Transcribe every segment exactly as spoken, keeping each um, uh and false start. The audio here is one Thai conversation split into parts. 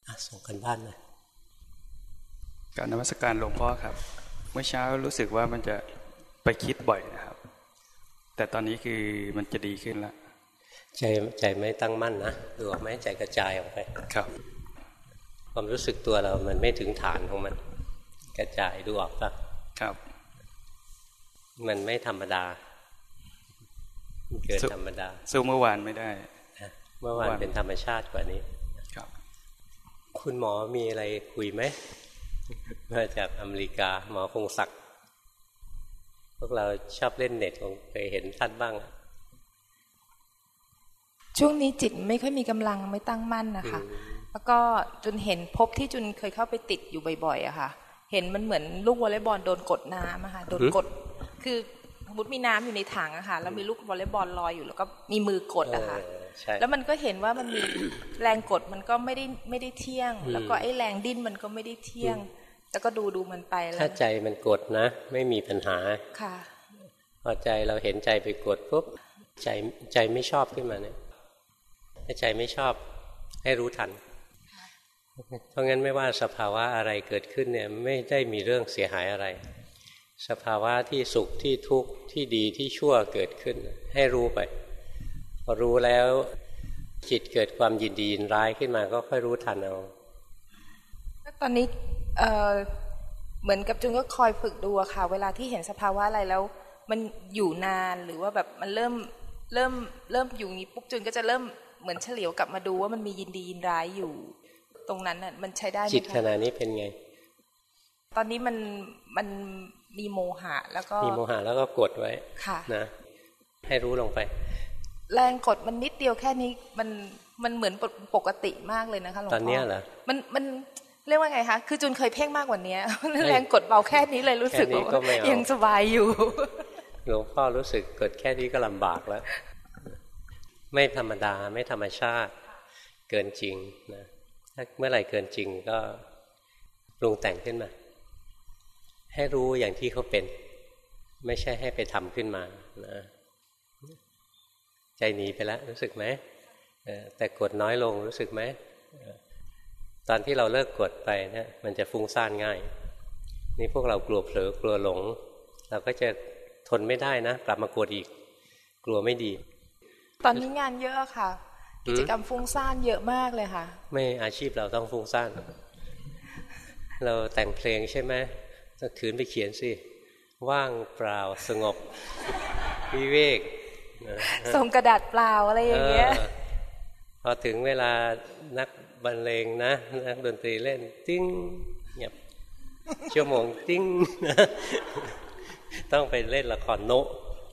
ส่งกันบ้านนะการนมัสการหลวงพ่อครับเมื่อเช้ารู้สึกว่ามันจะไปคิดบ่อยนะครับแต่ตอนนี้คือมันจะดีขึ้นแล้วใจใจไม่ตั้งมั่นนะดูออกไหมใจกระจายออกไปครับความรู้สึกตัวเรามันไม่ถึงฐานของมันกระจายดูออกปะครับมันไม่ธรรมดาเกิดธรรมดาสู้เมื่อวานไม่ได้เมื่อวานเป็นธรรมชาติกว่านี้ครับคุณหมอมีอะไรคุยไหมมาจากอเมริกาหมอคงศักดิ์พวกเราชอบเล่นเน็ตคงเคยเห็นท่านบ้างช่วงนี้จิตไม่ค่อยมีกำลังไม่ตั้งมั่นนะคะแล้วก็จนเห็นพบที่จุนเคยเข้าไปติดอยู่บ่อยๆอะค่ะเห็นมันเหมือนลูกวอลเลย์บอลโดนกดน้ำอะค่ะโดนกดคือสมมติมีน้ำอยู่ในถังอะค่ะแล้วมีลูกวอลเลย์บอลลอยอยู่แล้วก็มีมือกดอะค่ะแล้วมันก็เห็นว่ามันมีแรงกดมันก็ไม่ได้ไม่ได้เที่ยงแล้วก็ไอ้แรงดิ้นมันก็ไม่ได้เที่ยงแล้วก็ดูดูมันไปแล้วถ้าใจมันกดนะไม่มีปัญหาค่ะพอใจเราเห็นใจไปกดปุ๊บใจใจไม่ชอบขึ้นมาเนี่ยถ้าใจไม่ชอบให้รู้ทันเพราะงั้นไม่ว่าสภาวะอะไรเกิดขึ้นเนี่ยไม่ได้มีเรื่องเสียหายอะไรสภาวะที่สุขที่ทุกข์ที่ดีที่ชั่วเกิดขึ้นให้รู้ไปพอรู้แล้วจิตเกิดความยินดียินร้ายขึ้นมาก็ค่อยรู้ทันเอาตอนนี้เอ่อเหมือนกับจุนก็คอยฝึกดูค่ะเวลาที่เห็นสภาวะอะไรแล้วมันอยู่นานหรือว่าแบบมันเริ่มเริ่มเริ่มอยู่นี้ปุ๊บจุนก็จะเริ่มเหมือนเฉลียวกลับมาดูว่ามันมียินดียินร้ายอยู่ตรงนั้นน่ะมันใช้ได้ไหมคะจิตขณะนี้เป็นไงตอนนี้มันมันมีโมหะแล้วก็มีโมหะแล้วก็กดไว้นะให้รู้ลงไปแรงกดมันนิดเดียวแค่นี้มันมันเหมือนปกติมากเลยนะคะหลวงพ่อตอนนี้เหรอมันมันเรียกว่าไงคะคือจุนเคยเพ่งมากกว่านี้แรงกดเบาแค่นี้เลยรู้สึกว่ายังสบายอยู่หลวงพ่อรู้สึกกดแค่นี้ก็ลำบากแล้วไม่ธรรมดาไม่ธรรมชาติเกินจริงนะถ้าเมื่อไหร่เกินจริงก็ปรุงแต่งขึ้นมาให้รู้อย่างที่เขาเป็นไม่ใช่ให้ไปทำขึ้นมานะใจหนีไปแล้วรู้สึกไหมแต่กดน้อยลงรู้สึกไหมตอนที่เราเลิกกดไปเนี่ยมันจะฟุ้งซ่านง่ายนี่พวกเรากลัวเผลอกลัวหลงเราก็จะทนไม่ได้นะกลับมากดอีกกลัวไม่ดีตอนนี้งานเยอะค่ะกิจกรรมฟุ้งซ่านเยอะมากเลยค่ะไม่อาชีพเราต้องฟุ้งซ่านเราแต่งเพลงใช่ไหมต้องขืนไปเขียนสิว่างเปล่าสงบวิเวกส่งกระดาษเปล่าอะไรอย่างเงี้ยพอถึงเวลานักบรรเลงนะนักดนตรีเล่นติ้งเงียบชั่วโมงติ้งต้องไปเล่นละครโน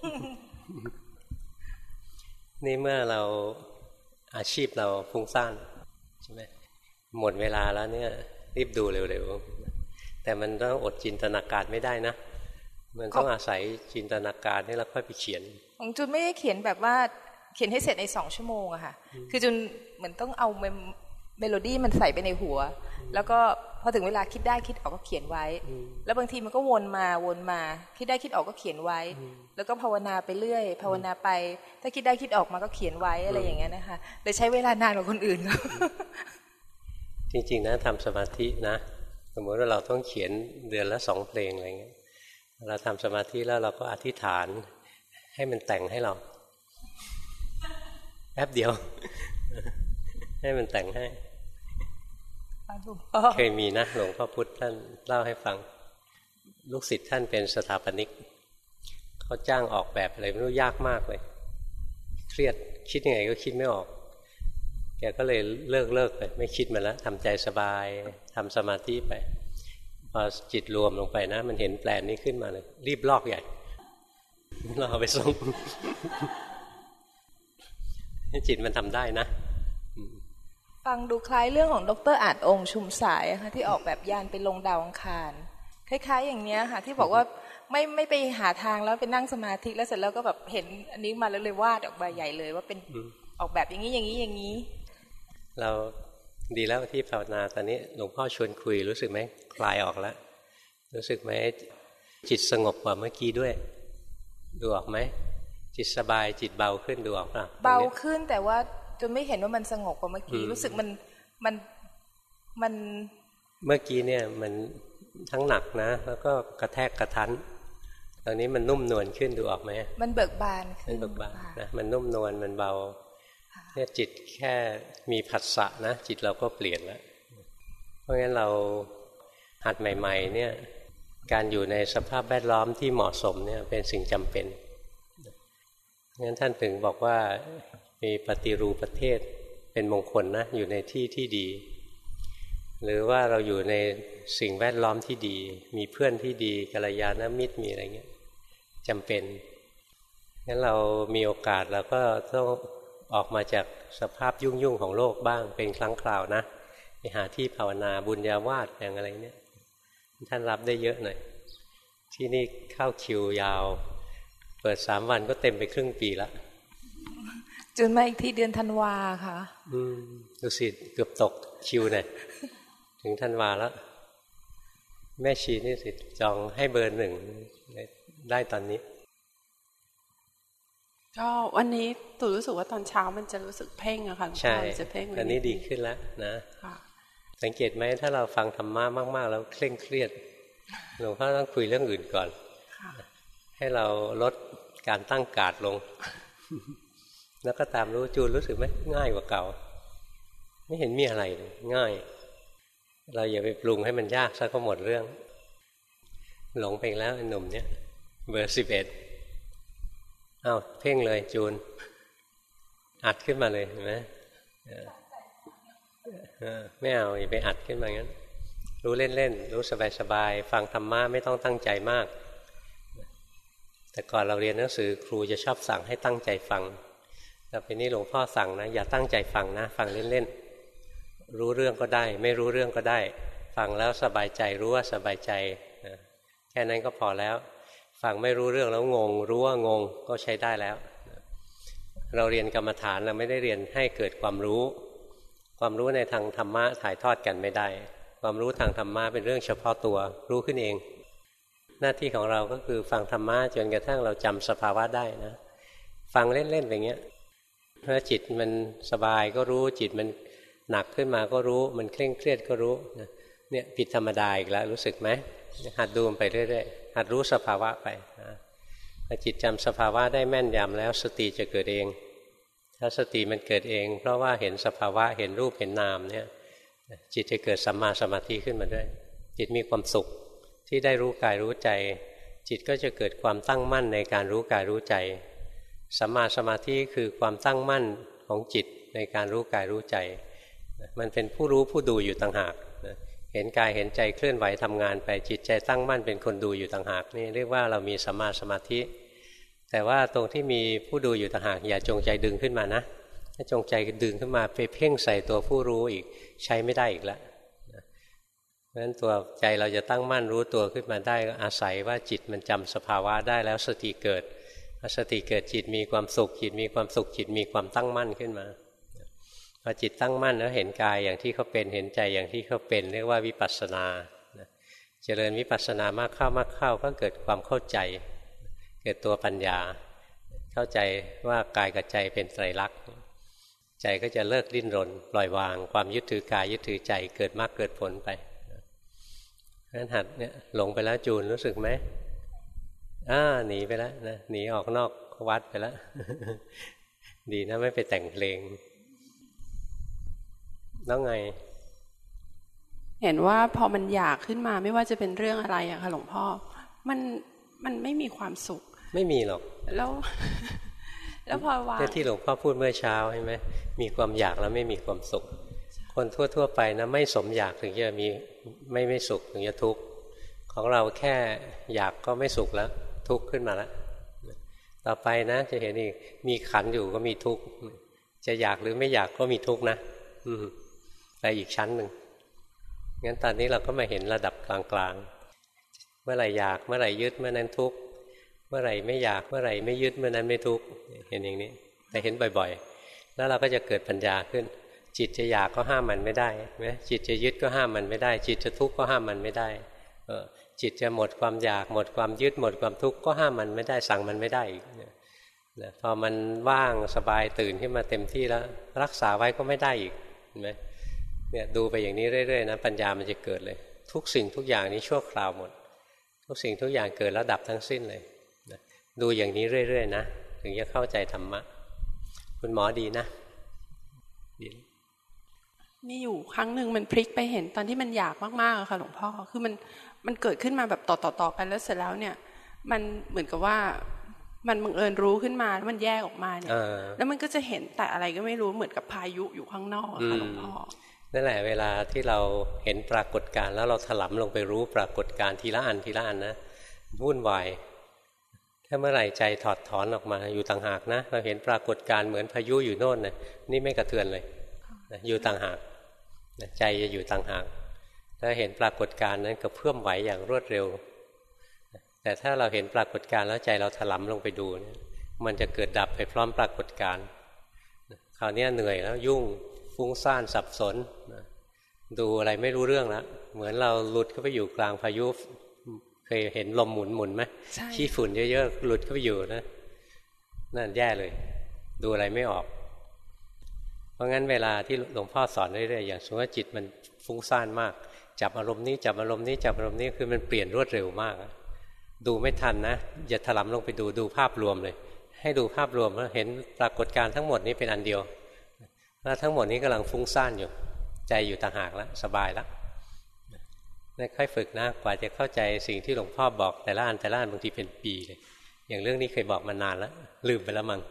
นี่เมื่อเราอาชีพเราฟุ้งซ่านใช่ไหมหมดเวลาแล้วเนี่ยรีบดูเร็วๆแต่มันต้องอดจินตนาการไม่ได้นะมันต้องอาศัยจินตนาการนี่แล้วค่อยไปเขียนของจุนไม่ได้เขียนแบบว่าเขียนให้เสร็จในสองชั่วโมงอะค่ะคือจุนเหมือนต้องเอาเมโลดี้มันใส่ไปในหัวแล้วก็พอถึงเวลาคิดได้คิดออกก็เขียนไว้แล้วบางทีมันก็วนมาวนมาคิดได้คิดออกก็เขียนไว้แล้วก็ภาวนาไปเรื่อยภาวนาไปถ้าคิดได้คิดออกมาก็เขียนไว้อะไรอย่างเงี้ยนะคะเลยใช้เวลานานกว่าคนอื่นจริงๆนะทำสมาธินะสมมติว่าเราต้องเขียนเดือนละสองเพลงอะไรเงี้ยเราทำสมาธิแล้วเราก็อธิษฐานให้มันแต่งให้เราแป๊บเดียวให้มันแต่งให้เคยมีนะหลวงพ่อพุธท่านเล่าให้ฟังลูกศิษย์ท่านเป็นสถาปนิกเขาจ้างออกแบบอะไรไม่รู้ยากมากเลยเครียดคิดยังไงก็คิดไม่ออกแกก็เลยเลิกเลิกไปไม่คิดมาแล้วทำใจสบายทำสมาธิไปพอจิตรวมลงไปนะมันเห็นแปลนนี้ขึ้นมาเลยรีบลอกใหญ่เราเอาไปส่งจิตมันทำได้นะฟังดูคล้ายเรื่องของดร.อาจองค์ชุมสายค่ะที่ออกแบบยานไปลงดาวอังคารคล้ายๆอย่างเนี้ยค่ะที่บอกว่าไม่ไม่ไปหาทางแล้วไปนั่งสมาธิแล้วเสร็จแล้วก็แบบเห็นอันนี้มาแล้วเลยวาดออกมาใหญ่เลยว่าเป็นออกแบบอย่างนี้อย่างนี้อย่างนี้เราดีแล้วที่ภาวนาตอนนี้หลวงพ่อชวนคุยรู้สึกไหมคลายออกแล้วรู้สึกไหมจิตสงบกว่าเมื่อกี้ด้วยดูออกไหมจิตสบายจิตเบาขึ้นดูออกป่ะเบาขึ้นแต่ว่าจนไม่เห็นว่ามันสงบกว่าเมื่อกี้รู้สึกมันมันมันเมื่อกี้เนี่ยมันทั้งหนักนะแล้วก็กระแทกกระทันตอนนี้มันนุ่มนวลขึ้นดูออกไหมมันเบิกบานขึ้นมันเบิกบานนะมันนุ่มนวลมันเบาเนี่ยจิตแค่มีผัสสะนะจิตเราก็เปลี่ยนแล้วเพราะงั้นเราหัดใหม่ๆเนี่ยการอยู่ในสภาพแวดล้อมที่เหมาะสมเนี่ยเป็นสิ่งจำเป็นงั้นท่านถึงบอกว่ามีปฏิรูปประเทศเป็นมงคลนะอยู่ในที่ที่ดีหรือว่าเราอยู่ในสิ่งแวดล้อมที่ดีมีเพื่อนที่ดีกัลยาณมิตรมีอะไรเงี้ยจำเป็นงั้นเรามีโอกาสเราก็ต้องออกมาจากสภาพยุ่งๆของโลกบ้างเป็นครั้งคราวนะไปหาที่ภาวนาบุญญาวาสอย่างอะไรเนี่ยท่านรับได้เยอะหน่อยที่นี่เข้าคิวยาวเปิดสามวันก็เต็มไปครึ่งปีละจนมาอีกที่เดือนธันวาค่ะอืมดูสิเกือบตกคิวเนี่ยถึงธันวาแล้วแม่ชีนี่สิจองให้เบอร์หนึ่งได้ตอนนี้ก็วันนี้ตู่รู้สึกว่าตอนเช้ามันจะรู้สึกเพ่งอะค่ะใช่จะเพ่งตอนนี้ดีขึ้นแล้วนะสังเกตไหมถ้าเราฟังธรรมะมากๆแล้วเคร่งเครียดหลวงพ่อต้องคุยเรื่องอื่นก่อนให้เราลดการตั้งการ์ดลงแล้วก็ตามรู้จูนรู้สึกไหมง่ายกว่าเก่าไม่เห็นมีอะไรเลยง่ายเราอย่าไปปรุงให้มันยากซะก็หมดเรื่องหลงไปแล้วไอ้หนุ่มเนี้ยเบอร์สิบเอ็ดอ้าวเพ่งเลยจูนอัดขึ้นมาเลยเห็นไหมไม่เอาอย่าไปอัดขึ้นมางั้นรู้เล่นๆรู้สบายๆฟังธรรมะไม่ต้องตั้งใจมากแต่ก่อนเราเรียนหนังสือครูจะชอบสั่งให้ตั้งใจฟังแต่ปีนี้หลวงพ่อสั่งนะอย่าตั้งใจฟังนะฟังเล่นๆรู้เรื่องก็ได้ไม่รู้เรื่องก็ได้ฟังแล้วสบายใจรู้ว่าสบายใจแค่นั้นก็พอแล้วฟังไม่รู้เรื่องแล้วงงรู้ว่างงก็ใช้ได้แล้วเราเรียนกรรมฐานเราไม่ได้เรียนให้เกิดความรู้ความรู้ในทางธรรมะถ่ายทอดกันไม่ได้ความรู้ทางธรรมะเป็นเรื่องเฉพาะตัวรู้ขึ้นเองหน้าที่ของเราก็คือฟังธรรมะจนกระทั่งเราจำสภาวะได้นะฟังเล่นๆอย่างเงี้ยเมื่อจิตมันสบายก็รู้จิตมันหนักขึ้นมาก็รู้มันเคร่งเครียดก็รู้เนี่ยผิดธรรมดาอีกแล้วรู้สึกไหมหัดดูมันไปเรื่อยๆหัดรู้สภาวะไปนะพอจิตจำสภาวะได้แม่นยำแล้วสติจะเกิดเองถ้าสติมันเกิดเองเพราะว่าเห็นสภาวะเห็นรูปเห็นนามเนี่ยจิตจะเกิดสัมมาสมาธิขึ้นมาด้วยจิตมีความสุขที่ได้รู้กายรู้ใจจิตก็จะเกิดความตั้งมั่นในการรู้กายรู้ใจสัมมาสมาธิคือความตั้งมั่นของจิตในการรู้กายรู้ใจมันเป็นผู้รู้ผู้ดูอยู่ต่างหากเห็นกายเห็นใจเคลื่อนไหวทำงานไปจิตใจตั้งมั่นเป็นคนดูอยู่ต่างหากนี่เรียกว่าเรามีสัมมาสมาธิแต่ว่าตรงที่มีผู้ดูอยู่ต่างหากอย่าจงใจดึงขึ้นมานะถ้าจงใจดึงขึ้นมาไปเพ่งใส่ตัวผู้รู้อีกใช้ไม่ได้อีกแล้วเพราะฉะนั้นตัวใจเราจะตั้งมั่นรู้ตัวขึ้นมาได้ก็อาศัยว่าจิตมันจำสภาวะได้แล้วสติเกิดพอสติเกิดจิตมีความสุขจิตมีความสุขจิตมีความตั้งมั่นขึ้นมาพอจิตตั้งมั่นแล้วเห็นกายอย่างที่เขาเป็นเห็นใจอย่างที่เขาเป็นเรียกว่าวิปัสสนาเจริญวิปัสสนามากเข้ามากเข้าก็เกิดความเข้าใจเกิดตัวปัญญาเข้าใจว่ากายกับใจเป็นไตรลักษณ์ใจก็จะเลิกดิ้นรนปล่อยวางความยึดถือกายยึดถือใจเกิดมากเกิดผลไปนั้นหัดเนี่ยหลงไปแล้วจูนรู้สึกไหมอ่าหนีไปแล้วนะหนีออกนอกวัดไปแล้ว ดีนะไม่ไปแต่งเพลงแล้วไงเห็นว่าพอมันอยากขึ้นมาไม่ว่าจะเป็นเรื่องอะไรอะค่ะหลวงพ่อมันมันไม่มีความสุขไม่มีหรอกแล้วแล้วพอว่าที่หลวงพ่อพูดเมื่อเช้าใช่ไหมมีความอยากแล้วไม่มีความสุขคนทั่วๆไปนะไม่สมอยากถึงจะมีไม่ไม่สุขถึงจะทุกข์ของเราแค่อยากก็ไม่สุขแล้วทุกข์ขึ้นมาแล้วต่อไปนะจะเห็นอีกมีขันอยู่ก็มีทุกข์จะอยากหรือไม่อยากก็มีทุกข์นะอืมไปอีกชั้นหนึ่งงั้นตอนนี้เราก็มาเห็นระดับกลางๆเมื่อไหร่อยากเมื่อไหร่ยึดเมื่อนั้นทุกข์เมื่อไหร่ไม่อยากเมื่อไหร่ไม่ยึดเมื่อนั้นไม่ทุกข์เห็นอย่างนี้แต่เห็นบ่อยๆแล้วเราก็จะเกิดปัญญาขึ้นจิตจะอยากก็ห้ามมันไม่ได้ไหมจิตจะยึดก็ห้ามมันไม่ได้จิตจะทุกข์ก็ห้ามมันไม่ได้เออจิตจะหมดความอยากหมดความยึดหมดความทุกข์ก็ห้ามมันไม่ได้สั่งมันไม่ได้อีกนะพอมันว่างสบายตื่นขึ้นมาเต็มที่แล้วรักษาไว้ก็ไม่ได้อีกเห็นไหมเนี่ยดูไปอย่างนี้เรื่อยๆนะปัญญามันจะเกิดเลยทุกสิ่งทุกอย่างนี้ชั่วคราวหมดทุกสิ่งทุกอย่างเกิดแล้วดับทั้งสิ้นเลยนะดูอย่างนี้เรื่อยๆนะถึงจะเข้าใจธรรมะคุณหมอดีนะดีมีอยู่ครั้งหนึ่งมันพลิกไปเห็นตอนที่มันอยากมากๆอะค่ะหลวงพ่อคือมันมันเกิดขึ้นมาแบบต่อๆๆกันแล้วเสร็จแล้วเนี่ยมันเหมือนกับว่ามันบังเอิญรู้ขึ้นมาแล้วมันแยกออกมาเนี่ยแล้วมันก็จะเห็นแต่อะไรก็ไม่รู้เหมือนกับพายุอยู่ข้างนอกค่ะหลวงพ่อนั่นแหละเวลาที่เราเห็นปรากฏการณ์แล้วเราถลำลงไปรู้ปรากฏการณ์ทีละอันทีละอันนะวุ่นวายถ้าเมื่อไหร่ใจถอดถอนออกมาอยู่ต่างหากนะเราเห็นปรากฏการณ์เหมือนพายุอยู่โน่นนะนี่ไม่กระเทือนเลยอยู่ต่างหากใจจะอยู่ต่างหากถ้าเห็นปรากฏการณ์นั้นก็เพิ่มไหวอย่างรวดเร็วแต่ถ้าเราเห็นปรากฏการณ์แล้วใจเราถลำลงไปดูเนี่ยมันจะเกิดดับไปพร้อมปรากฏการณ์คราวนี้เหนื่อยแล้วยุ่งฟุ้งซ่านสับสนดูอะไรไม่รู้เรื่องแล้วเหมือนเราหลุดเข้าไปอยู่กลางพายุเคยเห็นลมหมุนหมุนไหมขี้ฝุ่นเยอะๆหลุดเข้าไปอยู่นะนั่นแย่เลยดูอะไรไม่ออกเพราะงั้นเวลาที่หลวงพ่อสอนเรื่อยๆอย่างสมมติว่าจิตมันฟุ้งซ่านมากจับอารมณ์นี้จับอารมณ์นี้จับอารมณ์นี้คือมันเปลี่ยนรวดเร็วมากดูไม่ทันนะอย่าถลำลงไปดูดูภาพรวมเลยให้ดูภาพรวมแล้วเห็นปรากฏการณ์ทั้งหมดนี้เป็นอันเดียวแล้วทั้งหมดนี้กำลังฟุ้งซ่านอยู่ใจอยู่ต่างหากแล้วสบายแล้วนี่ค่อยฝึกนะกว่าจะเข้าใจสิ่งที่หลวงพ่อบอกแต่ละอันแต่ละอันบางทีเป็นปีเลยอย่างเรื่องนี้เคยบอกมานานแล้วลืมไปแล้วมั้ง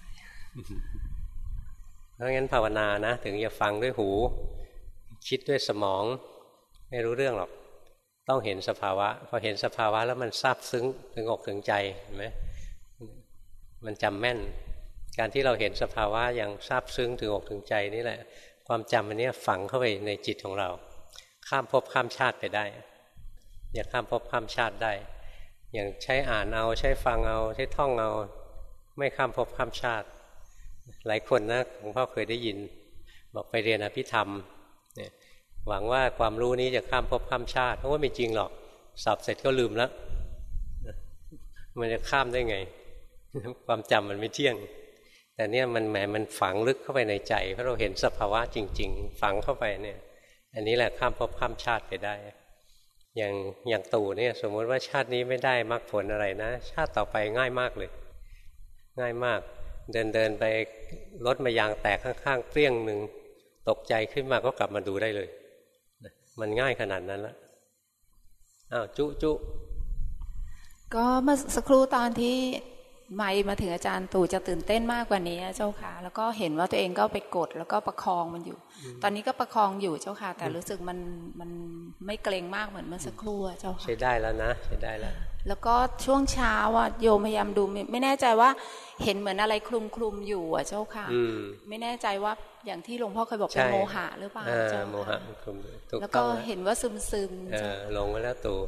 เพราะงั้นภาวนานะถึงจะฟังด้วยหูคิดด้วยสมองไม่รู้เรื่องหรอกต้องเห็นสภาวะพอเห็นสภาวะแล้วมันซาบซึ้งถึงอกถึงใจเห็นไหมมันจำแม่นการที่เราเห็นสภาวะอย่างซาบซึ้งถึงอกถึงใจนี่แหละความจำอันนี้ฝังเข้าไปในจิตของเราข้ามภพข้ามชาติไปได้เนี่ยข้ามภพข้ามชาติได้อย่างใช้อ่านเอาใช้ฟังเอาใช้ท่องเอาไม่ข้ามภพข้ามชาติหลายคนนะหลวงพ่อเคยได้ยินบอกไปเรียนอภิธรรมเนี่ยหวังว่าความรู้นี้จะข้ามภพข้ามชาติเพราะว่าไม่จริงหรอกสอบเสร็จก็ลืมแล้วมันจะข้ามได้ไงความจำมันไม่เที่ยงแต่เนี่ยมันแหมมันฝังลึกเข้าไปในใจเพราะเราเห็นสภาวะจริงๆฝังเข้าไปเนี่ยอันนี้แหละข้ามภพข้ามชาติไปได้อย่างอย่างตู่เนี่ยสมมติว่าชาตินี้ไม่ได้มรรคผลอะไรนะชาติต่อไปง่ายมากเลยง่ายมากเดินเดินไปรถมายางแตกข้างๆเปรี้ยงหนึ่งตกใจขึ้นมาก็กลับมาดูได้เลยมันง่ายขนาดนั้นแล้วอ้าวจุจุก็เมื่อสักครู่ตอนที่ไม่มาถึงอาจารย์ตู่จะตื่นเต้นมากกว่านี้เจ้าค่ะแล้วก็เห็นว่าตัวเองก็ไปกดแล้วก็ประคองมันอยู่ตอนนี้ก็ประคองอยู่เจ้าค่ะแต่รู้สึกมันมันไม่เกรงมากเหมือนเมื่อสักครู่เจ้าค่ะใช้ได้แล้วนะใช้ได้แล้วแล้วก็ช่วงเช้าอ่ะโยมพยายามดูไม่แน่ใจว่าเห็นเหมือนอะไรคลุมคลุมอยู่อ่ะเจ้าค่ะไม่แน่ใจว่าอย่างที่หลวงพ่อเคยบอกเป็นโมหะหรือเปล่าเจ้าค่ะโมหะคลุมแล้วก็เห็นว่าซึมซึมลงไปแล้วตู่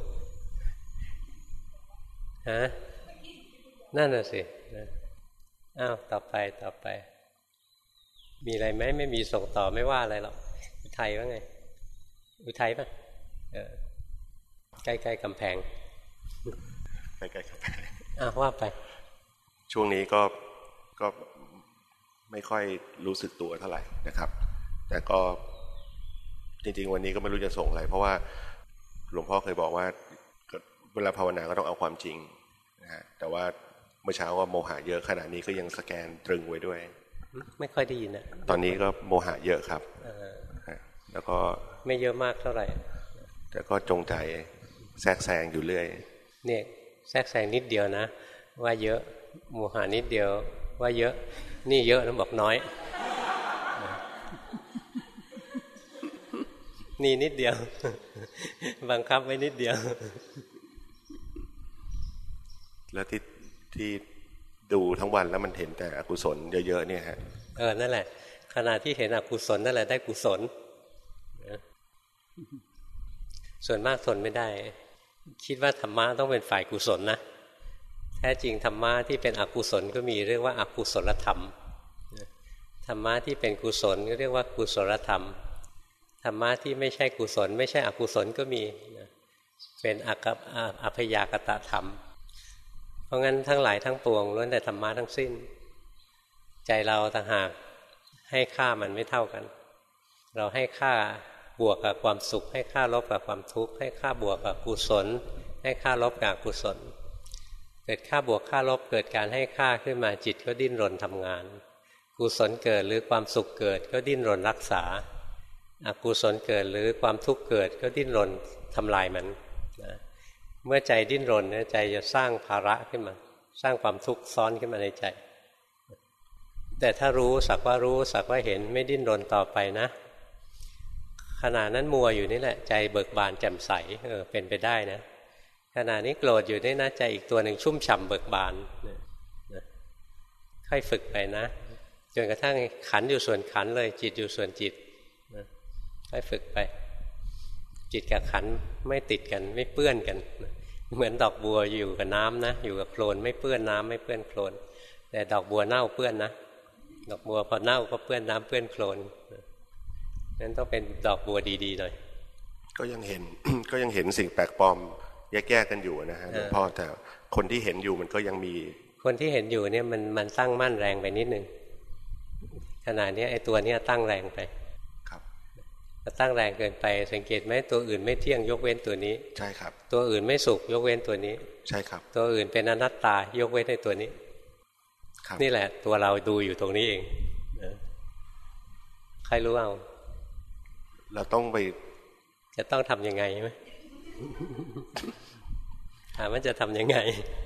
ฮะนั่นน่ะสิอ้าวต่อไปต่อไปมีอะไรไหมไม่มีส่งต่อไม่ว่าอะไรหรอกอุทัยว่าไงอุทัยป่ะเออใกล้ๆกำแพงใกล้ๆกำแพงอ้าวว่าไปช่วงนี้ก็ก็ไม่ค่อยรู้สึกตัวเท่าไหร่นะครับแต่ก็จริงๆวันนี้ก็ไม่รู้จะส่งอะไรเพราะว่าหลวงพ่อเคยบอกว่าเวลาภาวนาก็ต้องเอาความจริงนะฮะแต่ว่าเมื่อเช้าว่าโมหะเยอะขณะนี้ก็ยังสแกนตรึงไว้ด้วยไม่ค่อยได้ยินนะตอนนี้ก็โมหะเยอะครับแล้วก็ไม่เยอะมากเท่าไหร่แต่ก็จงใจแทรกแซงอยู่เรื่อยเนี่ยแทรกแซงนิดเดียวนะว่าเยอะโมหะนิดเดียวว่าเยอะนี่เยอะนะบอกน้อยนี่นิดเดียวบังคับไว้นิดเดียวแล้วที่ที่ดูทั้งวันแล้วมันเห็นแต่อกุศลเยอะๆเนี่ยฮะเออนั่นแหละขณะที่เห็นอกุศลนั่นแหละได้กุศลส่วนมากทนไม่ได้คิดว่าธรรมะต้องเป็นฝ่ายกุศลนะแท้จริงธรรมะที่เป็นอกุศลก็มีเรียกว่าอกุศลธรรมธรรมะที่เป็นกุศลก็เรียกว่ากุศลธรรมธรรมะที่ไม่ใช่กุศลไม่ใช่อกุศลก็มีเป็นอัพยากตธรรมเพราะงั้นทั้งหลายทั้งปวงล้วนแต่ธรรมะทั้งสิ้นใจเราต่างหากให้ค่ามันไม่เท่ากันเราให้ค่าบวกกับความสุขให้ค่าลบกับความทุกข์ให้ค่าบวกกับกุศลให้ค่าลบกับอกุศลเกิดค่าบวกค่าลบเกิดการให้ค่าขึ้นมาจิตก็ดิ้นรนทำงานกุศลเกิดหรือความสุขเกิดก็ดิ้นรนรักษาอกุศลเกิดหรือความทุกข์เกิดก็ดิ้นรนทำลายมันนะเมื่อใจดิ้นรนเนี่ยใจจะสร้างภาระขึ้นมาสร้างความทุกข์ซ้อนขึ้นมาในใจแต่ถ้ารู้สักว่ารู้สักว่าเห็นไม่ดิ้นรนต่อไปนะขณะนั้นมัวอยู่นี่แหละใจเบิกบานแจ่มใสเออเป็นไปได้นะขณะนี้โกรธอยู่นี่นะใจอีกตัวหนึ่งชุ่มฉ่ำเบิกบานนะค่อยฝึกไปนะจนกระทั่งขันอยู่ส่วนขันเลยจิตอยู่ส่วนจิตนะค่อยฝึกไปจิตกับขันไม่ติดกันไม่เปื้อนกันเหมือนดอกบัวอยู่กับน้ำนะอยู่กับโคลนไม่เปื้อนน้ำไม่เปื้อนโคลนแต่ดอกบัวเน่าเปื้อนนะดอกบัวพอเน่าก็เปื้อนน้ำเปื้อนโคลนนั้นต้องเป็นดอกบัวดีๆหน่อยก็ยังเห็น ก็ยังเห็นสิ่งแปลกปลอมแยกๆกันอยู่นะฮะหลวงพ่อแต่คนที่เห็นอยู่มันก็ยังมีคนที่เห็นอยู่เนี่ยมันมันตั้งมั่นแรงไปนิดนึงขณะนี้ไอ้ตัวเนี้ยตั้งแรงไปครับตั้งแรงเกินไปสังเกตไหมตัวอื่นไม่เที่ยงยกเว้นตัวนี้ใช่ครับตัวอื่นไม่สุขยกเว้นตัวนี้ใช่ครับตัวอื่นเป็นอนัตตายกเว้นในตัวนี้นี่แหละตัวเราดูอยู่ตรงนี้เองใครรู้เอาเราต้องไปจะต้องทำยังไงไหมถามว่าจะทำยังไง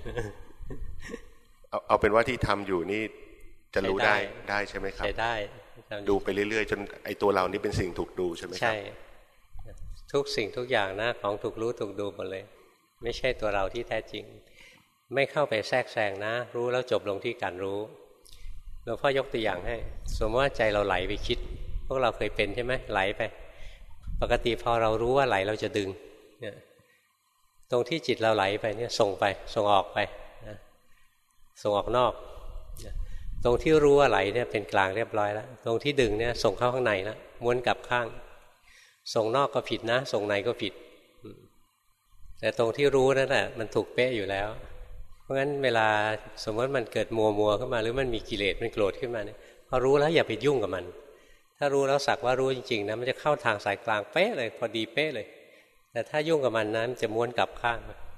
เอาเอาเป็นว่าที่ทำอยู่นี่จะรู้ได้ได้ใช่ไหมครับใช่ได้ดูไปเรื่อยๆจนไอ้ตัวเรานี่เป็นสิ่งถูกดูใช่ไหมครับใช่ทุกสิ่งทุกอย่างนะของถูกรู้ถูกดูหมดเลยไม่ใช่ตัวเราที่แท้จริงไม่เข้าไปแทรกแซงนะรู้แล้วจบลงที่การรู้หลวงพ่อยกตัวอย่างให้สมมติว่าใจเราไหลไปคิดพวกเราเคยเป็นใช่ไหมไหลไปปกติพอเรารู้ว่าไหลเราจะดึงเนี่ยตรงที่จิตเราไหลไปเนี่ยส่งไปส่งออกไปนะส่งออกนอกนะตรงที่รู้ว่าไหลเนี่ยเป็นกลางเรียบร้อยแล้วตรงที่ดึงเนี่ยส่งเข้าข้างในแล้วม้วนกลับข้างส่งนอกก็ผิดนะส่งในก็ผิดแต่ตรงที่รู้นั่นแหละมันถูกเป๊ะอยู่แล้วเพราะงั้นเวลาสมมติมันเกิดมัวมัวขึ้นมาหรือมันมีกิเลสมันโกรธขึ้นมาเนี่ยพอรู้แล้วอย่าไปยุ่งกับมันถ้ารู้แล้วสักว่ารู้จริงๆนะมันจะเข้าทางสายกลางเป๊ะเลยพอดีเป๊ะเลยแต่ถ้ายุ่งกับมันนะมันจะม้วนกลับข้าง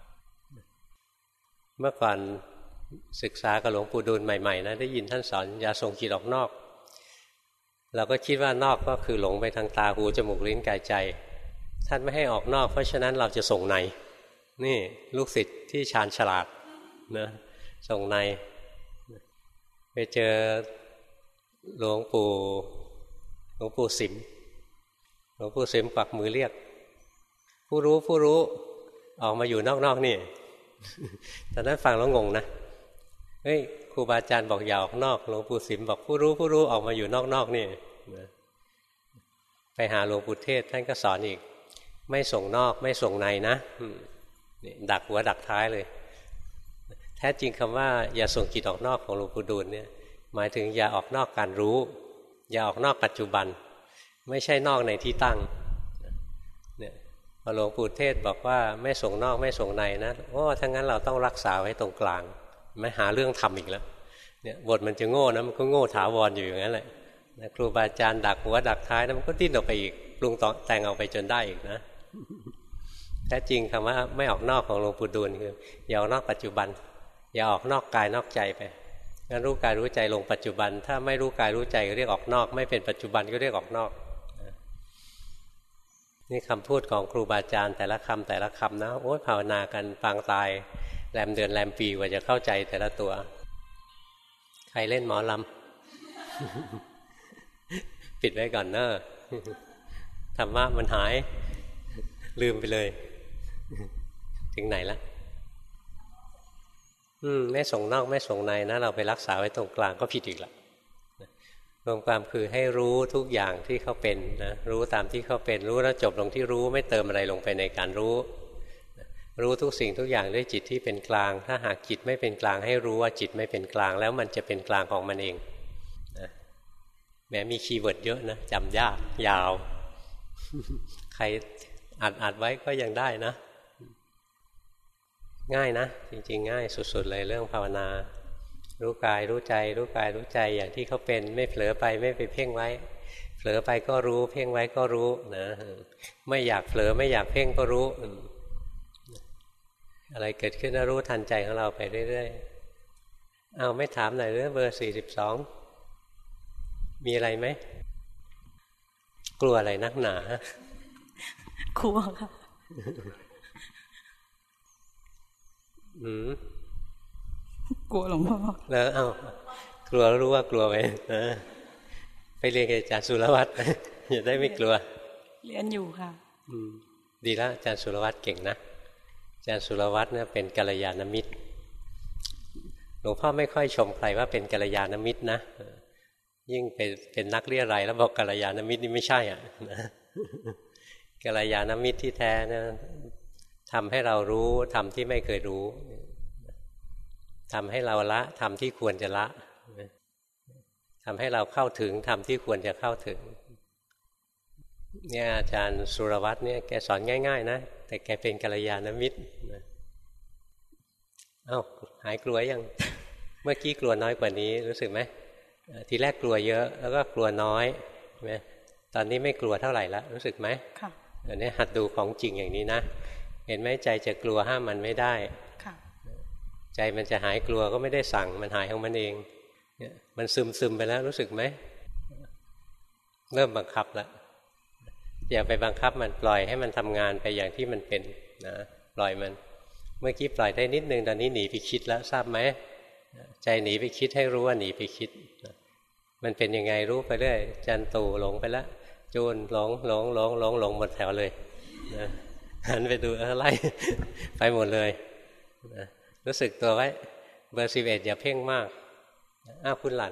เมื่อก่อนศึกษากับหลวงปู่ดูลใหม่ๆนะได้ยินท่านสอนอย่าส่งจิตออกนอกเราก็คิดว่านอกก็คือหลงไปทางตาหูจมูกลิ้นกายใจท่านไม่ให้ออกนอกเพราะฉะนั้นเราจะส่งในนี่ลูกศิษย์ที่ชาญฉลาดนะส่งในไปเจอหลวงปู่หลวงปู่สิมหลวงปู่สิมปักมือเรียกผู้รู้ผู้รู้ออกมาอยู่นอกๆนี่ตอนนั้นฟังแล้วงงนะเฮ้ยครูบาอาจารย์บอกอย่าออกนอกหลวงปู่สิมบอกผู้รู้ผู้รู้ออกมาอยู่นอกๆนี่ไปหาหลวงปู่เทศท่านก็สอนอีกไม่ส่งนอกไม่ส่งในนะนี่ดักหัวดักท้ายเลยแท้จริงคำว่าอย่าส่งจิตออกนอกของหลวงปู่ดูลเนี่ยหมายถึงอย่าออกนอกการรู้อย่าออกนอกปัจจุบันไม่ใช่นอกในที่ตั้งเนี่ยพอหลวงปู่เทศบอกว่าไม่ส่งนอกไม่ส่งในนะโอ้ถ้างั้นเราต้องรักษาไว้ตรงกลางไม่หาเรื่องทำอีกแล้วเนี่ยบทมันจะโง่นะมันก็โง่ถาวรอยู่อย่างนั้นแหละนะครูบาอาจารย์ดักหัวดักท้ายนะมันก็ดิ้นออกไปอีกปรุงแต่งออกไปจนได้อีกนะแท้จริงคำว่าไม่ออกนอกของหลวงปู่ดูลคืออย่าออกนอกปัจจุบันอย่าออกนอกกายนอกใจไปงั้นรู้กายรู้ใจลงปัจจุบันถ้าไม่รู้กายรู้ใจก็เรียกออกนอกไม่เป็นปัจจุบันก็เรียกออกนอกนี่คำพูดของครูบาอาจารย์แต่ละคำแต่ละคำนะโอ้ยภาวนากันปางตายแรมเดือนแรมปีกว่าจะเข้าใจแต่ละตัวใครเล่นหมอลำ ปิดไว้ก่อนเนอะธรรมะมันหายลืมไปเลยถึงไหนละอืมไม่ส่งนอกไม่ส่งในนะเราไปรักษาไว้ตรงกลางก็ผิดอีกละรวมความคือให้รู้ทุกอย่างที่เขาเป็นนะรู้ตามที่เขาเป็นรู้แล้วจบลงที่รู้ไม่เติมอะไรลงไปในการรู้รู้ทุกสิ่งทุกอย่างด้วยจิตที่เป็นกลางถ้าหากจิตไม่เป็นกลางให้รู้ว่าจิตไม่เป็นกลางแล้วมันจะเป็นกลางของมันเองนะแม้มีคีย์เวิร์ดเยอะนะจำยากยาว ใครอัดอัดไว้ก็ยังได้นะง่ายนะจริงๆง่ายสุดๆเลยเรื่องภาวนารู้กายรู้ใจรู้กายรู้ใจอย่างที่เขาเป็นไม่เผลอไปไม่ไปเพ่งไว้เผผลอไปก็รู้เพ่งไว้ก็รู้นะไม่อยากเผลอไม่อยากเพ่งก็รู้อะไรเกิดขึ้นก็รู้ทันใจของเราไปเรื่อยๆเอาไม่ถามหน่อยเรื่องเบอร์สี่สิบสองมีอะไรไหมกลัวอะไรนักหนากลัวค่ะอืมกลัวหลวงพ่อแล้วเอ้ากลัวรู้ว่ากลัวไปนะไปเรียนกับอาจารย์สุรวัตรอย่าได้ไม่กลัวเรียนอยู่ค่ะอืมดีแล้วอาจารย์สุรวัตรเก่งนะอาจารย์สุรวัตรเนี่ยเป็นกัลยาณมิตรหลวงพ่อไม่ค่อยชมใครว่าเป็นกัลยาณมิตรนะยิ่งเป็นเป็นนักเรียรัยแล้วบอกกัลยาณมิตรนี่ไม่ใช่อ่ะนะกัลยาณมิตรที่แท้เนี่ยทำให้เรารู้ทำที่ไม่เคยรู้ทำให้เราละทำที่ควรจะละทำให้เราเข้าถึงทำที่ควรจะเข้าถึงเนี่ยอาจารย์สุรวัตรเนี่ยแกสอนง่ายๆนะแต่แกเป็นกัลยาณมิตรเอ้าหายกลัวยัง เมื่อกี้กลัวน้อยกว่านี้รู้สึกไหมทีแรกกลัวเยอะแล้วก็กลัวน้อยใช่ไหมตอนนี้ไม่กลัวเท่าไหร่ละรู้สึกไหมค่ะเดี๋ยวนี้หัดดูของจริงอย่างนี้นะเห็นไหมใจจะกลัวห้ามมันไม่ได้ค่ะใจมันจะหายกลัวก็ไม่ได้สั่งมันหายของมันเองมันซึมซึมไปแล้วรู้สึกไหมเริ่มบังคับแล้วอย่าไปบังคับมันปล่อยให้มันทำงานไปอย่างที่มันเป็นนะปล่อยมันเมื่อกี้ปล่อยได้นิดนึงตอนนี้หนีไปคิดแล้วทราบไหมใจหนีไปคิดให้รู้ว่าหนีไปคิดมันเป็นยังไงรู้ไปเรื่อยจันตูหลงไปแล้วจูนหลงหลงหลงหลงหลงหมดแถวเลยนะหันไปดูอะไรไปหมดเลยนะรู้สึกตัวไว้เบอร์สิบเอ็ดอย่าเพ่งมากอ้าวคุณหลัน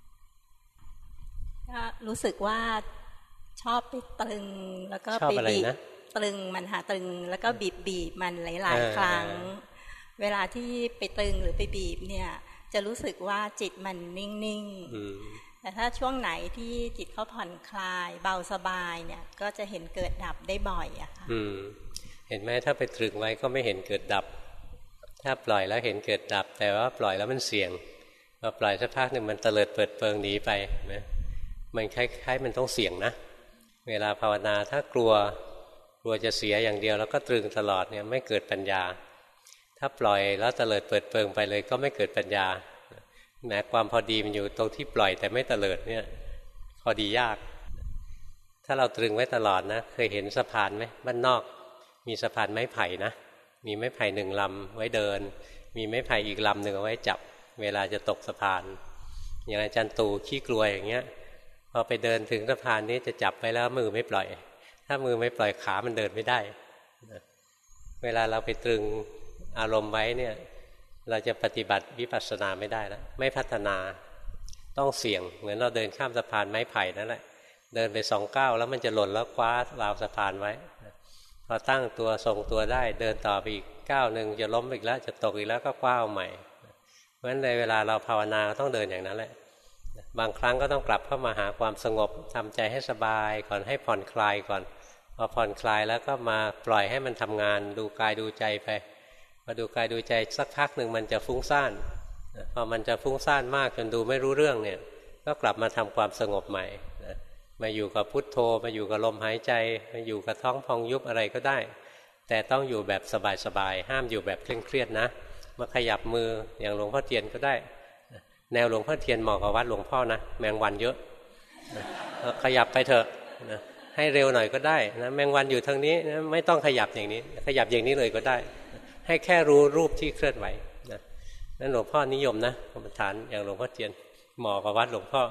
ก็รู้สึกว่าชอบไปตรึงแล้วก็ไปบีบตรึงมันหาตรึงแล้วก็บีบบีบมันหลายๆครั้งเวลาที่ไปตรึงหรือไปบีบเนี่ยจะรู้สึกว่าจิตมันนิ่งๆแต่ถ้าช่วงไหนที่จิตเขาผ่อนคลายเบาสบายเนี่ยก็จะเห็นเกิดดับได้บ่อยอะค่ะเห็นไหมถ้าไปตรึงไว้ก็ไม่เห็นเกิดดับถ้าปล่อยแล้วเห็นเกิดดับแต่ว่าปล่อยแล้วมันเสี่ยงพอปล่อยสักพักหนึ่งมันเตลิดเปิดเปิงหนีไปนะมันคล้ายๆมันต้องเสี่ยงนะเวลาภาวนาถ้ากลัวกลัวจะเสียอย่างเดียวแล้วก็ตรึงตลอดเนี่ยไม่เกิดปัญญาถ้าปล่อยแล้วเตลิดเปิดเปิงไปเลยก็ไม่เกิดปัญญาแม้ความพอดีมันอยู่ตรงที่ปล่อยแต่ไม่เตลิดเนี่ยพอดียากถ้าเราตรึงไว้ตลอดนะเคยเห็นสะพานไหมบ้านนอกมีสะพานไม้ไผ่นะมีไม้ไผ่หนึ่งลำไว้เดินมีไม้ไผ่อีกลำหนึ่งเอาไว้จับเวลาจะตกสะพานอย่างอาจารย์ตู่ขี้กลัวอย่างเงี้ยพอไปเดินถึงสะพานนี้จะจับไปแล้วมือไม่ปล่อยถ้ามือไม่ปล่อยขามันเดินไม่ได้เวลาเราไปตรึงอารมณ์ไว้เนี่ยเราจะปฏิบัติวิปัสสนาไม่ได้แล้วไม่พัฒนาต้องเสี่ยงเหมือนเราเดินข้ามสะพานไม้ไผ่นั่นแหละเดินไปสองก้าวแล้วมันจะหล่นแล้วคว้าราวสะพานไว้พอตั้งตัวทรงตัวได้เดินต่อไปอีกก้าวหนึ่งจะล้มอีกแล้วจะตกอีกแล้วก็คว้าเอาใหม่เพราะฉะนั้นในเวลาเราภาวนาต้องเดินอย่างนั้นแหละบางครั้งก็ต้องกลับเข้ามาหาความสงบทำใจให้สบายก่อนให้ผ่อนคลายก่อนพอผ่อนคลายแล้วก็มาปล่อยให้มันทำงานดูกายดูใจไปพอดูกายดูใจสักพักหนึ่งมันจะฟุ้งซ่านพอมันจะฟุ้งซ่านมากจนดูไม่รู้เรื่องเนี่ยก็กลับมาทำความสงบใหม่มาอยู่กับพุทโธมาอยู่กับลมหายใจมาอยู่กับท้องพองยุบอะไรก็ได้แต่ต้องอยู่แบบสบายๆห้ามอยู่แบบเคร่งเครียดนะมาขยับมืออย่างหลวงพ่อเทียนก็ได้แนวหลวงพ่อเทียนเหมาะกับวัดหลวงพ่อนะแมงวันเยอะขยับไปเถอะให้เร็วหน่อยก็ได้นะแมงวันอยู่ทางนี้นะไม่ต้องขยับอย่างนี้ขยับอย่างนี้เลยก็ได้ให้แค่รู้รูปที่เคลื่อนไหวนะนั่นหลวงพ่อนิยมนะกรรมฐานอย่างหลวงพ่อเทียนเหมาะกับวัดหลวงพ่อ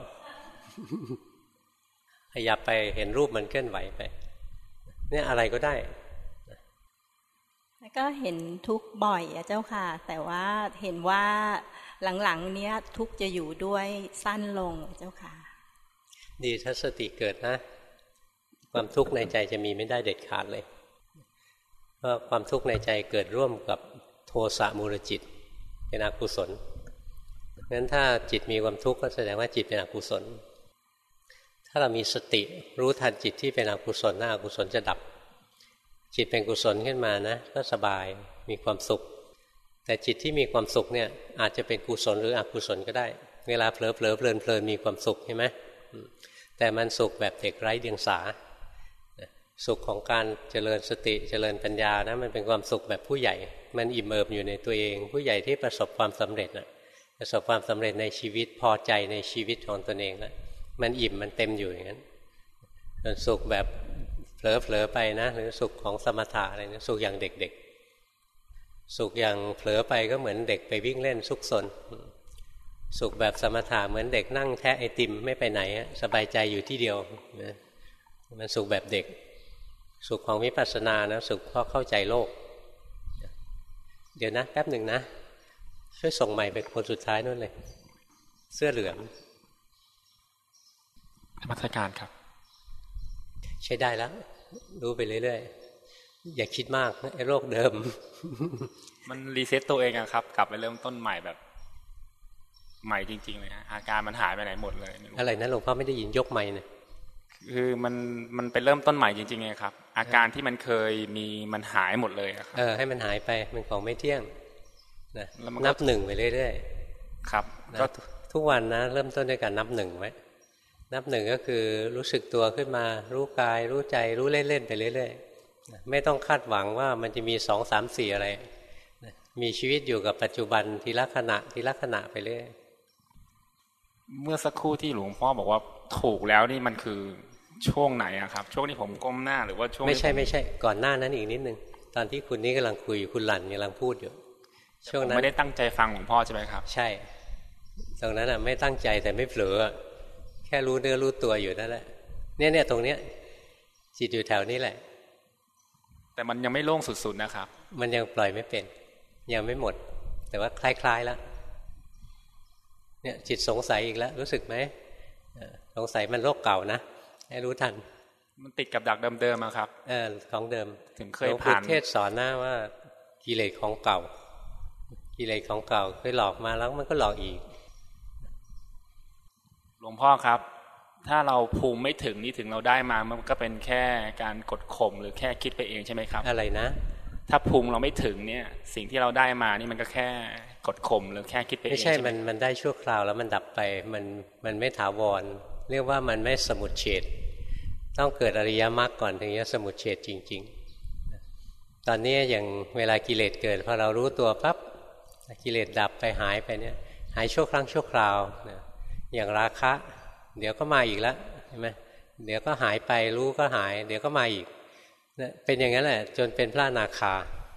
ขยับไปเห็นรูปมันเคลื่อนไหวไปเนี่ยอะไรก็ได้แล้วก็เห็นทุกข์บ่อยอะเจ้าค่ะแต่ว่าเห็นว่าหลังๆเนี้ยทุกข์จะอยู่ด้วยสั้นลงเจ้าค่ะดีถ้าสติเกิดนะความทุกข์ในใจจะมีไม่ได้เด็ดขาดเลยเพราะความทุกข์ในใจเกิดร่วมกับโทสะมูลจิตเป็นอกุศลงั้นถ้าจิตมีความทุกข์ก็แสดงว่าจิตเป็นอกุศลถ้าเรามีสติรู้ทันจิตที่เป็นอกุศลนะอกุศลจะดับจิตเป็นกุศลขึ้นมานะก็สบายมีความสุขแต่จิตที่มีความสุขเนี่ยอาจจะเป็นกุศลหรืออกุศลก็ได้เวลาเผลอเผลอเพลินเพลินมีความสุขใช่ไหมแต่มันสุขแบบเด็กไร้เดียงสาสุขของการเจริญสติเจริญปัญญานะมันเป็นความสุขแบบผู้ใหญ่มันอิ่มเอิบอยู่ในตัวเองผู้ใหญ่ที่ประสบความสำเร็จนะประสบความสำเร็จในชีวิตพอใจในชีวิตของตนเองนะมันอิ่มมันเต็มอยู่อย่างนั้นส่วนสุขแบบเผลอๆไปนะหรือสุขของสมถะอะไรนะสุขอย่างเด็กๆสุขอย่างเผลอไปก็เหมือนเด็กไปวิ่งเล่นซุกซนสุขแบบสมถะเหมือนเด็กนั่งแทะไอติมไม่ไปไหนสบายใจอยู่ที่เดียวนะมันสุขแบบเด็กสุขของวิปัสสนานะสุขเพราะเข้าใจโลกเดี๋ยวนะแป๊บหนึ่งนะช่วยส่งใหม่เป็นคนสุดท้ายนู่นเลยเสื้อเหลืองธรรมการครับใช้ได้แล้วรู้ไปเรื่อยๆอย่าคิดมากไอ้โรคเดิมมันรีเซ็ตตัวเองอะครับกลับไปเริ่มต้นใหม่แบบใหม่จริงๆเลยฮะอาการมันหายไปไหนหมดเลยอะไรนะหลวงพ่อไม่ได้ยินยกไมค์เนี่ยคือมันมันเป็นเริ่มต้นใหม่จริงๆไงครับอาการที่มันเคยมีมันหายหมดเลยครับเออให้มันหายไปมันของไม่เที่ยงนะนับหนึ่งไปเรื่อยๆครับก็ทุกวันนะเริ่มต้นด้วยการนับหนึ่งไว้นับหนึ่งก็คือรู้สึกตัวขึ้นมารู้กายรู้ใจรู้เล่นๆไปเรื่อยๆไม่ต้องคาดหวังว่ามันจะมีสองสามสี่อะไรมีชีวิตอยู่กับปัจจุบันทีละขณะทีละขณะไปเรื่อยเมื่อสักครู่ที่หลวงพ่อบอกว่าถูกแล้วนี่มันคือช่วงไหนอะครับช่วงที่ผมก้มหน้าหรือว่าช่วงไม่ใช่ไม่ใช่ก่อนหน้านั้นอีกนิดนึงตอนที่คุณนี่กำลังคุยคุณหลั่นกำลังพูดอยู่ช่วงนั้นไม่ได้ตั้งใจฟังหลวงพ่อใช่ไหมครับใช่ตรงนั้นอะไม่ตั้งใจแต่ไม่เผลอแค่รู้เนื้อรู้ตัวอยู่นั่นแหละเนี่ยเนี่ยตรงเนี้ยจิตอยู่แถวนี้แหละแต่มันยังไม่โล่งสุดๆนะครับมันยังปล่อยไม่เป็นยังไม่หมดแต่ว่าคล้ายๆแล้วเนี่ยจิตสงสัยอีกแล้วรู้สึกไหมสงสัยมันโรคเก่านะให้รู้ทันมันติดกับดักเดิมๆครับเออของเดิมถึงเคยผ่านเทศสอนนะว่ากิเลสของเก่ากิเลสของเก่าเคยหลอกมาแล้วมันก็หลอกอีกหลวงพ่อครับถ้าเราภูมิไม่ถึงนี่ถึงเราได้มามันก็เป็นแค่การกดข่มหรือแค่คิดไปเองใช่ไหมครับอะไรนะถ้าภูมิเราไม่ถึงเนี่ยสิ่งที่เราได้มานี่มันก็แค่กดข่มหรือแค่คิดไปเองไม่ใช่มันมันได้ชั่วคราวแล้วมันดับไปมันมันไม่ถาวรเรียกว่ามันไม่สมุจเฉทต้องเกิดอริยมรรคก่อนถึงจะสมุจเฉทจริงๆตอนนี้อย่างเวลากิเลสเกิดพอเรารู้ตัวปั๊บกิเลสดับไปหายไปเนี่ยหายชั่วครั้งชั่วคราวอย่างราคะเดี๋ยวก็มาอีกแล้วเห็นไหมเดี๋ยวก็หายไปรู้ก็หายเดี๋ยวก็มาอีกเป็นอย่างนั้นแหละจนเป็นพระอนาคา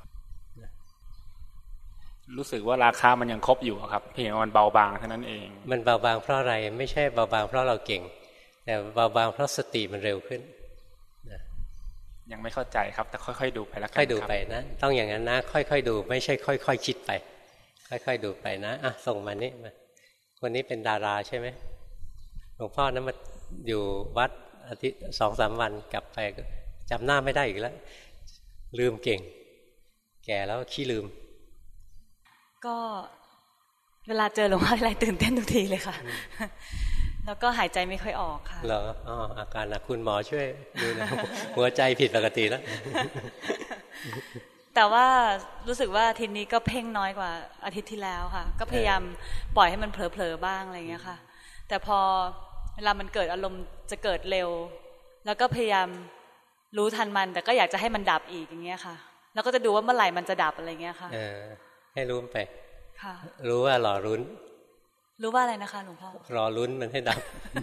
รู้สึกว่าราคามันยังครบอยู่ครับเพียงมันเบาบางเท่านั้นเองมันเบาบางเพราะอะไรไม่ใช่เบาบางเพราะเราเก่งแต่เบาบางเพราะสติมันเร็วขึ้นยังไม่เข้าใจครับแต่ค่อยๆดูไปแล้วกันค่อยดูไปนะต้องอย่างนั้นนะค่อยๆดูไม่ใช่ค่อยๆคิดไปค่อยๆดูไปนะอ่ะส่งมานี่มาคนนี้เป็นดาราใช่ไหมหลวงพ่อนั้นมาอยู่วัดอาทิตย์สองสามวันกลับไปจำหน้าไม่ได้อีกแล้วลืมเก่งแก่แล้วขี้ลืมก็เวลาเจอหลวงพ่ออะไรตื่นเต้นทุกทีเลยค่ะแล้วก็หายใจไม่ค่อยออกค่ะเหรออ๋ออาการนะคุณหมอช่วยดูนะหัวใจผิดปกติแล้วแต่ว่ารู้สึกว่าอาทิตย์นี้ก็เพ่งน้อยกว่าอาทิตย์ที่แล้วค่ะก็พยายามปล่อยให้มันเผลอๆบ้างอะไรอย่างเงี้ยค่ะแต่พอเวลามันเกิดอารมณ์จะเกิดเร็วแล้วก็พยายามรู้ทันมันแต่ก็อยากจะให้มันดับอีกอย่างเงี้ยค่ะแล้วก็จะดูว่าเมื่อไหร่มันจะดับอะไรเงี้ยค่ะเออให้รู้ไปค่ะรู้ว่ารอรุ้นรู้ว่าอะไรนะคะหลวงพ่อรอรุ้นมันให้ดับ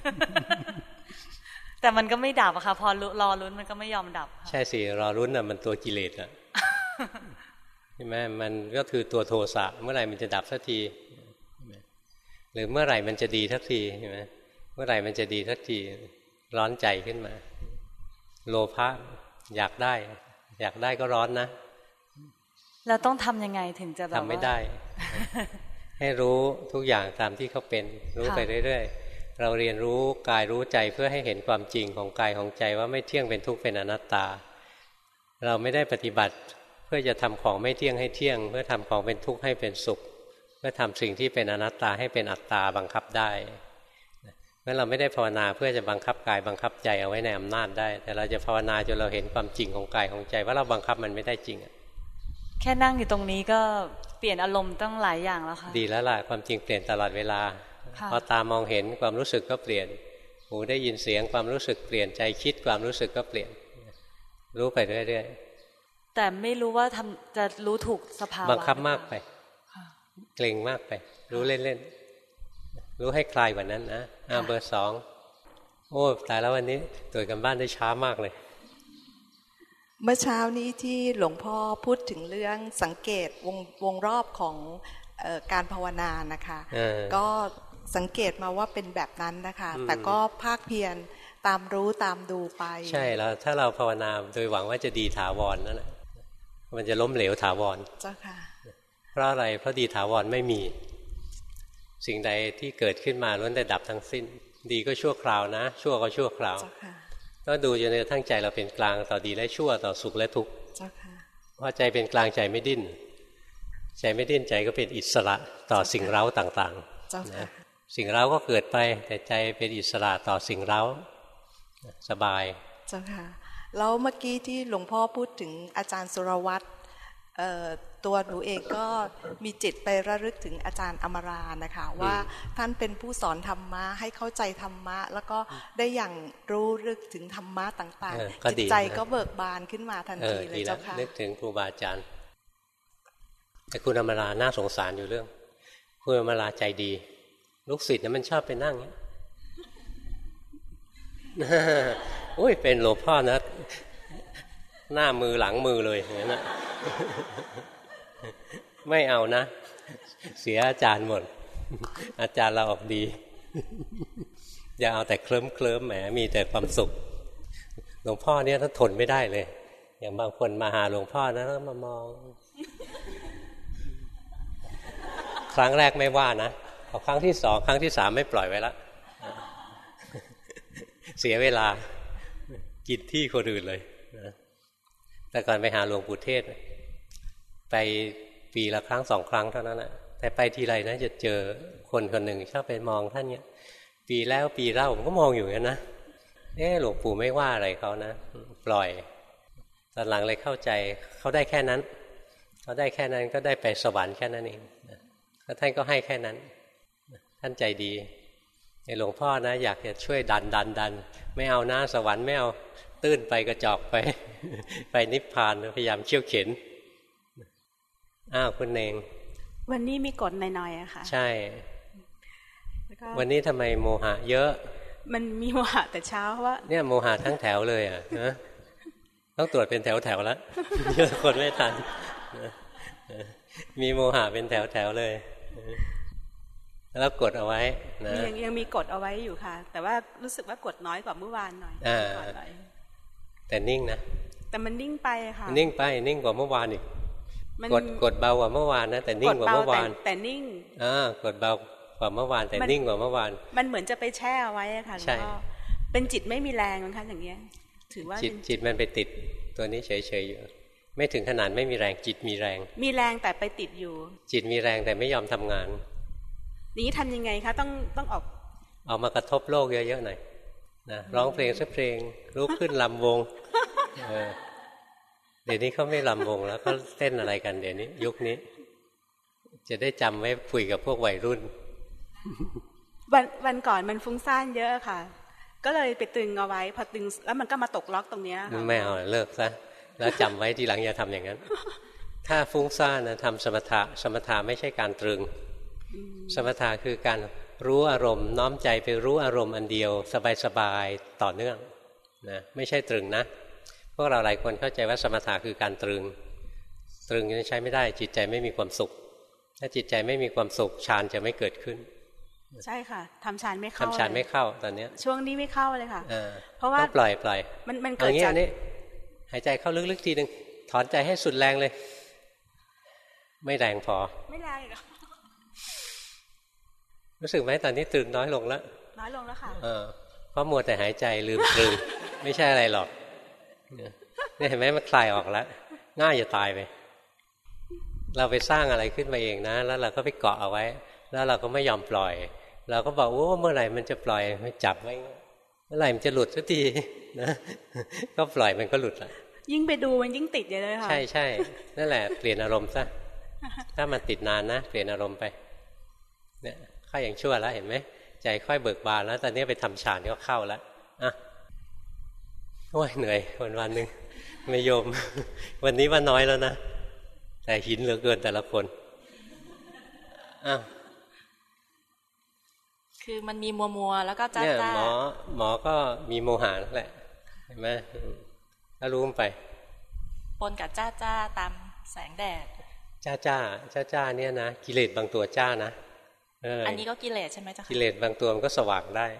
แต่มันก็ไม่ดับอะค่ะพอรอรุ้นมันก็ไม่ยอมดับใช่สิรอรุ้นน่ะมันตัวกิเลสอะใช่ไหมมันก็คือตัวโทสะเมื่อไหร่มันจะดับสักทีหรือเมื่อไหร่มันจะดีสักทีใช่ไหมเมื่อไหร่มันจะดีสักทีร้อนใจขึ้นมาโลภะอยากได้อยากได้ก็ร้อนนะเราต้องทำยังไงถึงจะแบบทำไม่ได้ ให้รู้ทุกอย่างตามที่เขาเป็นรู้ไปเรื่อยๆเราเรียนรู้กายรู้ใจเพื่อให้เห็นความจริงของกายของใจว่าไม่เที่ยงเป็นทุกข์เป็นอนัตตาเราไม่ได้ปฏิบัติเพื่อจะทำของไม่เที่ยงให้เที่ยงเพื่อทำของเป็นทุกข์ให้เป็นสุขเพื่อทำสิ่งที่เป็นอนัตตาให้เป็นอัตตาบังคับได้เพราะเราไม่ได้ภาวนาเพื่อจะบังคับกายบังคับใจเอาไว้ในอำนาจได้แต่เราจะภาวนาจนเราเห็นความจริงของกายของใจว่าเราบังคับมันไม่ได้จริงแค่นั่งอยู่ตรงนี้ก็เปลี่ยนอารมณ์ตั้งหลายอย่างแล้วค่ะดีแล้วล่ะความจริงเปลี่ยนตลอดเวลาพอตามองเห็นความรู้สึกก็เปลี่ยนหูได้ยินเสียงความรู้สึกเปลี่ยนใจคิดความรู้สึกก็เปลี่ยนรู้ไปเรื่อยๆแต่ไม่รู้ว่าทำจะรู้ถูกสภาวะบังคับมากไปเกรงมากไปรู้เล่นๆรู้ให้คลายกว่านั้นนะอ่าเบอร์สองโอ้ตายแล้ววันนี้ตรวจกันบ้านได้ช้ามากเลยเมื่อเช้านี้ที่หลวงพ่อพูดถึงเรื่องสังเกตวงวงรอบของเอ่อการภาวนานะคะก็สังเกตมาว่าเป็นแบบนั้นนะคะแต่ก็ภาคเพียรตามรู้ตามดูไปใช่แล้วถ้าเราภาวนาโดยหวังว่าจะดีถาวร นั่นแหละมันจะล้มเหลวถาวรเจ้าค่ะเพราะอะไรเพราะดีถาวรไม่มีสิ่งใดที่เกิดขึ้นมาล้วนแต่ดับทั้งสิ้นดีก็ชั่วคราวนะชั่วก็ชั่วคราวก็ดูจนกระทั่งใจเราเป็นกลางต่อดีและชั่วต่อสุขและทุกข์พอใจเป็นกลางใจไม่ดิ้นใจไม่ดิ้นใจก็เป็นอิสระต่อสิ่งเร้าต่างๆนะสิ่งเร้าก็เกิดไปแต่ใจเป็นอิสระต่อสิ่งเร้าสบายเจ้าค่ะแล้วเมื่อกี้ที่หลวงพ่อพูดถึงอาจารย์สุรวัตรตัวหนูเองก็มีจิตไประลึกถึงอาจารย์อมรานะคะว่าท่านเป็นผู้สอนธรรมะให้เข้าใจธรรมะแล้วก็ได้อย่างรู้ลึกถึงธรรมะต่างๆจิตใจก็เบิกบานขึ้นมาทันทีเลยเจ้าค่ะนึกถึงครูบาอาจารย์แต่คุณอมราน่าสงสารอยู่เรื่องคุณอมราใจดีลูกศิษย์เนี่ยมันชอบไปนั่งเงี้ยโอ้ยเป็นหลวงพ่อนะหน้ามือหลังมือเลยอย่างนั้นนะไม่เอานะเสียอาจารย์หมดอาจารย์เราออกดีอย่าเอาแต่เคลิ้มเคลิ้มแหมมีแต่ความสุขหลวงพ่อเนี่ยท่านทนไม่ได้เลยอย่างบางคนมาหาหลวงพ่อนะแล้วมามองครั้งแรกไม่ว่านะพอครั้งที่สองครั้งที่สามไม่ปล่อยไว้ละเสียเวลากินที่คนอื่นเลยนะแต่ก่อนไปหาหลวงปู่เทศไปปีละครั้งสองครั้งเท่านั้นแหละแต่ไปทีไรนะจะเจอคนคนหนึ่งชอบไปมองท่านเนี้ยปีแล้วปีเล่าผมก็มองอยู่อย่างนั้นนะเออหลวงปู่ไม่ว่าอะไรเขานะปล่อยตอนหลังเลยเข้าใจเขาได้แค่นั้นเขาได้แค่นั้นก็ได้ไปสวรรค์แค่นั้นเองแล้วท่านก็ให้แค่นั้นท่านใจดีในหลวงพ่อนะอยากจะช่วยดันดันดันไม่เอานะสวรรค์ไม่เอาตื้นไปกระจอกไปไปนิพพานพยายามเชี่ยวเข็นอ้าวคุณเองวันนี้มีกฎหน่อยๆอะค่ะใช่วันนี้ทำไมโมหะเยอะมันมีโมหะแต่เช้าว่าเนี่ยโมหะทั้งแถวเลยอ่ะนะต้องตรวจเป็นแถวแถวแล้วเยอะคนไม่ทันมีโมหะเป็นแถวแถวเลยแล้วกดเอาไว้นะยังยังมีกดเอาไว้อยู่ค่ะแต่ว่ารู้สึกว่ากดน้อยกว่าเมื่อวานหน่อยแต่นิ่งนะแต่มันนิ่งไปค่ะนิ่งไปนิ่งกว่าเมื่อวานอีกกดกดเบากว่าเมื่อวานนะแต่นิ่งกว่าเมื่อวานแต่นิ่งอ่ากดเบากว่าเมื่อวานแต่นิ่งกว่าเมื่อวานมันเหมือนจะไปแช่เอาไว้ค่ะแล้วก็เป็นจิตไม่มีแรงนะคะอย่างเงี้ยถือว่าจิตจิตมันไปติดตัวนี้เฉยๆอยู่ไม่ถึงขนาดไม่มีแรงจิตมีแรงมีแรงแต่ไปติดอยู่จิตมีแรงแต่ไม่ยอมทำงานนี้ทำยังไงคะต้องต้องออกออกมากระทบโลกเยอะๆหน่อยนะร้องเพลงสักเพลงลุกขึ้นลำวงเออเดี๋ยวนี้เขาไม่ลำวงแล้วเขาเต้นอะไรกันเดี๋ยวนี้ยุคนี้จะได้จำไว้คุยกับพวกวัยรุ่นวันวันก่อนมันฟุ้งซ่านเยอะค่ะก็เลยไปตึงเอาไว้พอตึงแล้วมันก็มาตกล็อกตรงนี้ค่ะไม่เอาเลิกซะแล้วจำไว้ทีหลังอย่าทำอย่างนั้นถ้าฟุ้งซ่านนะทำสมถะสมถะไม่ใช่การตรึงสมถะคือการรู้อารมณ์น้อมใจไปรู้อารมณ์อันเดียวสบายๆต่อเนื่องนะไม่ใช่ตรึงนะพวกเราหลายคนเข้าใจว่าสมถะคือการตรึงตรึงใช้ไม่ได้จิตใจไม่มีความสุขถ้าจิตใจไม่มีความสุขฌานจะไม่เกิดขึ้นใช่ค่ะทำฌานไม่เข้าทำฌานไม่เข้าตอนนี้ช่วงนี้ไม่เข้าเลยค่ะเพราะว่าปล่อยปล่อยมันมันเกิดจากนี้หายใจเข้าลึกๆทีนึงถอนใจให้สุดแรงเลยไม่แรงพอไม่แรงหรอรู้สึกไหมตอนนี้ตื่นน้อยลงแล้วน้อยลงแล้วค่ะเออเพราะมัวแต่หายใจลืมตรึงไม่ใช่อะไรหรอกเนี่ยเห็นไหมมันคลายออกแล้วง่ายจะตายไปเราไปสร้างอะไรขึ้นมาเองนะแล้วเราก็ไปเกาะเอาไว้แล้วเราก็ไม่ยอมปล่อยเราก็บอกโอ้เมื่อไหร่มันจะปล่อยไม่จับไว้เมื่อไหร่มันจะหลุดสักทีนะก็ปล่อยมันก็หลุดละยิ่งไปดูมันยิ่งติดอยู่เลยค่ะใช่ใช่นั่นแหละเปลี่ยนอารมณ์ซะถ้ามันติดนานนะเปลี่ยนอารมณ์ไปเนี่ยข้าอย่างชั่วแล้วเห็นไหมใจค่อยเบิกบานแล้วตอนนี้ไปทำฌานก็เข้าแล้วอ่ะโอ้ยเหนื่อยวันวันหนึ่งไม่โยม วันนี้ว่าน้อยแล้วนะแต่หินเหลือเกินแต่ละคนอ้าวคือมันมีมัวมัวแล้วก็จ้าจ้าหมอหมอก็มีโมหะนั่นแหละเห็นไหมถ้ารู้ไปปนกับจ้าจ้าตามแสงแดดจ้าจ้าจ้าจ้าเนี่ยนะกิเลสบางตัวจ้านะอันนี้ก็กิเลสใช่ไหมจ๊ะกิเลสบางตัวมันก็สว่างได้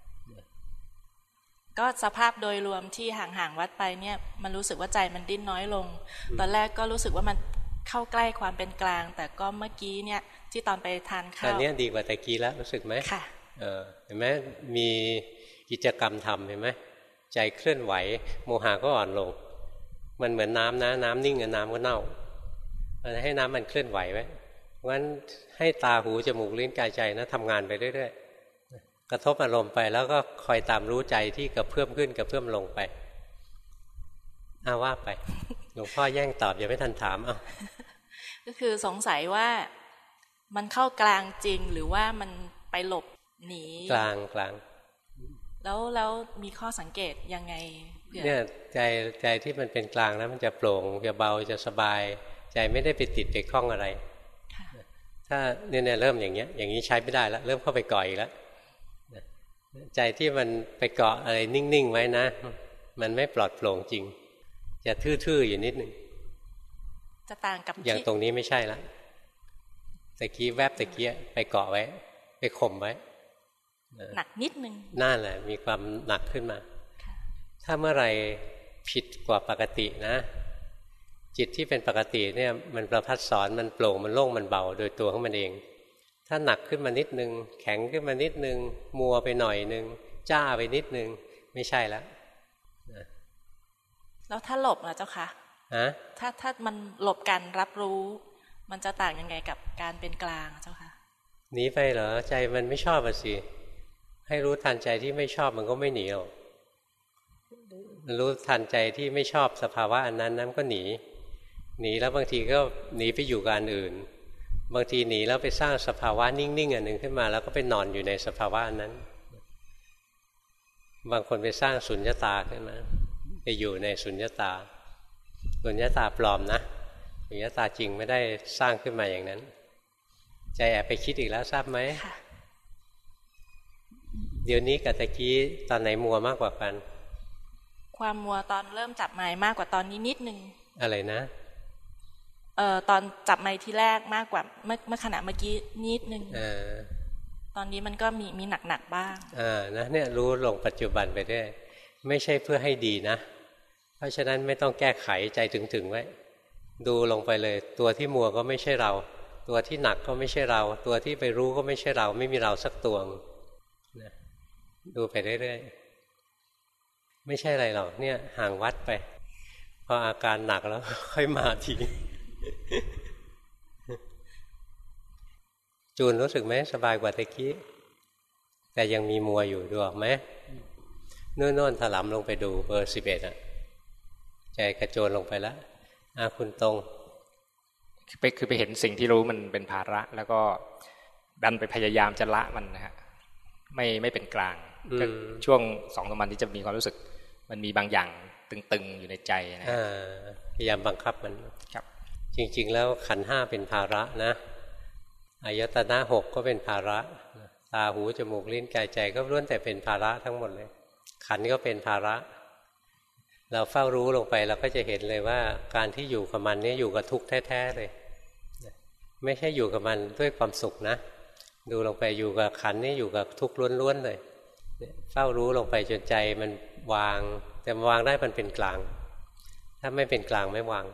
ก็สภาพโดยรวมที่ห่างๆวัดไปเนี่ยมันรู้สึกว่าใจมันดิ้นน้อยลงตอนแรกก็รู้สึกว่ามันเข้าใกล้ความเป็นกลางแต่ก็เมื่อกี้เนี่ยที่ตอนไปทานข้าวตอนนี้ดีกว่าแต่กี้แล้วรู้สึกไหมค่ะเออเห็นไหมมีกิจกรรมทำเห็นไหมใจเคลื่อนไหวโมหะก็อ่อนลงมันเหมือนน้ำนะน้ำนิ่งกับน้ำก็เน่ามันให้น้ำมันเคลื่อนไหวไว้งั้นให้ตาหูจมูกลิ้นกายใจนะทำงานไปเรื่อยๆกระทบอารมณ์ไปแล้วก็คอยตามรู้ใจที่กระเพื่อมขึ้นกระเพื่อมลงไปเอาว่าไปหลวงพ่อแย่งตอบอย่าไม่ทันถามเอาก็คือสงสัยว่ามันเข้ากลางจริงหรือว่ามันไปหลบหนีกลางกลางแล้วแล้วมีข้อสังเกตยังไงเนี่ยใจใจที่มันเป็นกลางแล้วมันจะโปร่งจะเบาจะสบายใจไม่ได้ไปติดไปคล้องอะไรถ้าเนี่ยเริ่มอย่างเงี้ยอย่างนี้ใช้ไม่ได้แล้วเริ่มเข้าไปก่ออีกแล้วใจที่มันไปเกาะอะไรนิ่งๆไว้นะมันไม่ปลอดโปร่งจริงจะทื่อๆอยู่นิดนึงจะต่างกับอย่างตรงนี้ไม่ใช่ละตะกี้แวบตะกี้ไปเกาะไว้ไปข่มไว้หนักนิดนึงนั่นแหละมีความหนักขึ้นมาถ้าเมื่อไรผิดกว่าปกตินะจิตที่เป็นปกติเนี่ยมันประพัดสอนมันโปร่งมันโล่งมันเบาโดยตัวของมันเองถ้าหนักขึ้นมานิดนึงแข็งขึ้นมานิดนึงมัวไปหน่อยนึงจ้าไปนิดนึงไม่ใช่แล้วแล้วถ้าหลบนะเจ้าค่ะฮะถ้าถ้ามันหลบการรับรู้มันจะต่างยังไงกับการเป็นกลางเจ้าค่ะหนีไปเหรอใจมันไม่ชอบอะสิให้รู้ทันใจที่ไม่ชอบมันก็ไม่หนีหรอกรู้ทันใจที่ไม่ชอบสภาวะอันนั้นนั้นก็หนีหนีแล้วบางทีก็หนีไปอยู่กับอันอื่นบางทีหนีแล้วไปสร้างสภาวะนิ่งๆอันหนึ่งขึ้นมาแล้วก็ไปนอนอยู่ในสภาวะอันนั้นบางคนไปสร้างสุญญตาขึ้นมาไปอยู่ในสุญญตาสุญญตาปลอมนะสุญญตาจริงไม่ได้สร้างขึ้นมาอย่างนั้นใจแอบไปคิดอีกแล้วทราบไหมเดี๋ยวนี้กับตะกี้ตอนไหนมัวมากกว่ากันความมัวตอนเริ่มจับไม้มากกว่าตอนนี้นิดนึงอะไรนะเอ่อตอนจับไม้ที่แรกมากกว่าเมื่อเมื่อขณะเมื่อกี้นิดนึงเออตอนนี้มันก็มีมีหนักๆบ้างอ่านะเนี่ยรู้ลงปัจจุบันไปได้ไม่ใช่เพื่อให้ดีนะเพราะฉะนั้นไม่ต้องแก้ไขใจถึงๆไว้ดูลงไปเลยตัวที่มัวก็ไม่ใช่เราตัวที่หนักก็ไม่ใช่เราตัวที่ไปรู้ก็ไม่ใช่เราไม่มีเราสักตัวนะดูไปเรื่อยๆไม่ใช่อะไรหรอกเนี่ยห่างวัดไปพออาการหนักแล้วค่อยมาทีจูนรู้สึกไหมสบายกว่าตะกี้แต่ยังมีมัวอยู่ดูออกไหมโน่นๆถลำลงไปดูเบอร์สิบเอ็ดอ่ะใจกระโจนลงไปแล้วอาคุณตรงคือไปคือไปเห็นสิ่งที่รู้มันเป็นภาระแล้วก็ดันไปพยายามจะละมันนะฮะไม่ไม่เป็นกลางก็ช่วงสองสามวันที่จะมีความรู้สึกมันมีบางอย่างตึงๆอยู่ในใจนะพยายามบังคับมันครับจริงๆแล้วขันธ์ห้าเป็นภาระนะอายตนะหกก็เป็นภาระตาหูจมูกลิ้นกายใจก็ล้วนแต่เป็นภาระทั้งหมดเลยขันธ์ก็เป็นภาระเราเฝ้ารู้ลงไปเราก็จะเห็นเลยว่าการที่อยู่กับมันนี่อยู่กับทุกข์แท้ๆเลยไม่ใช่อยู่กับมันด้วยความสุขนะดูลงไปอยู่กับขันธ์นี่อยู่กับทุกข์ล้วนๆเลยเฝ้ารู้ลงไปจนใจมันวางแต่วางได้มันเป็นกลางถ้าไม่เป็นกลางไม่วาง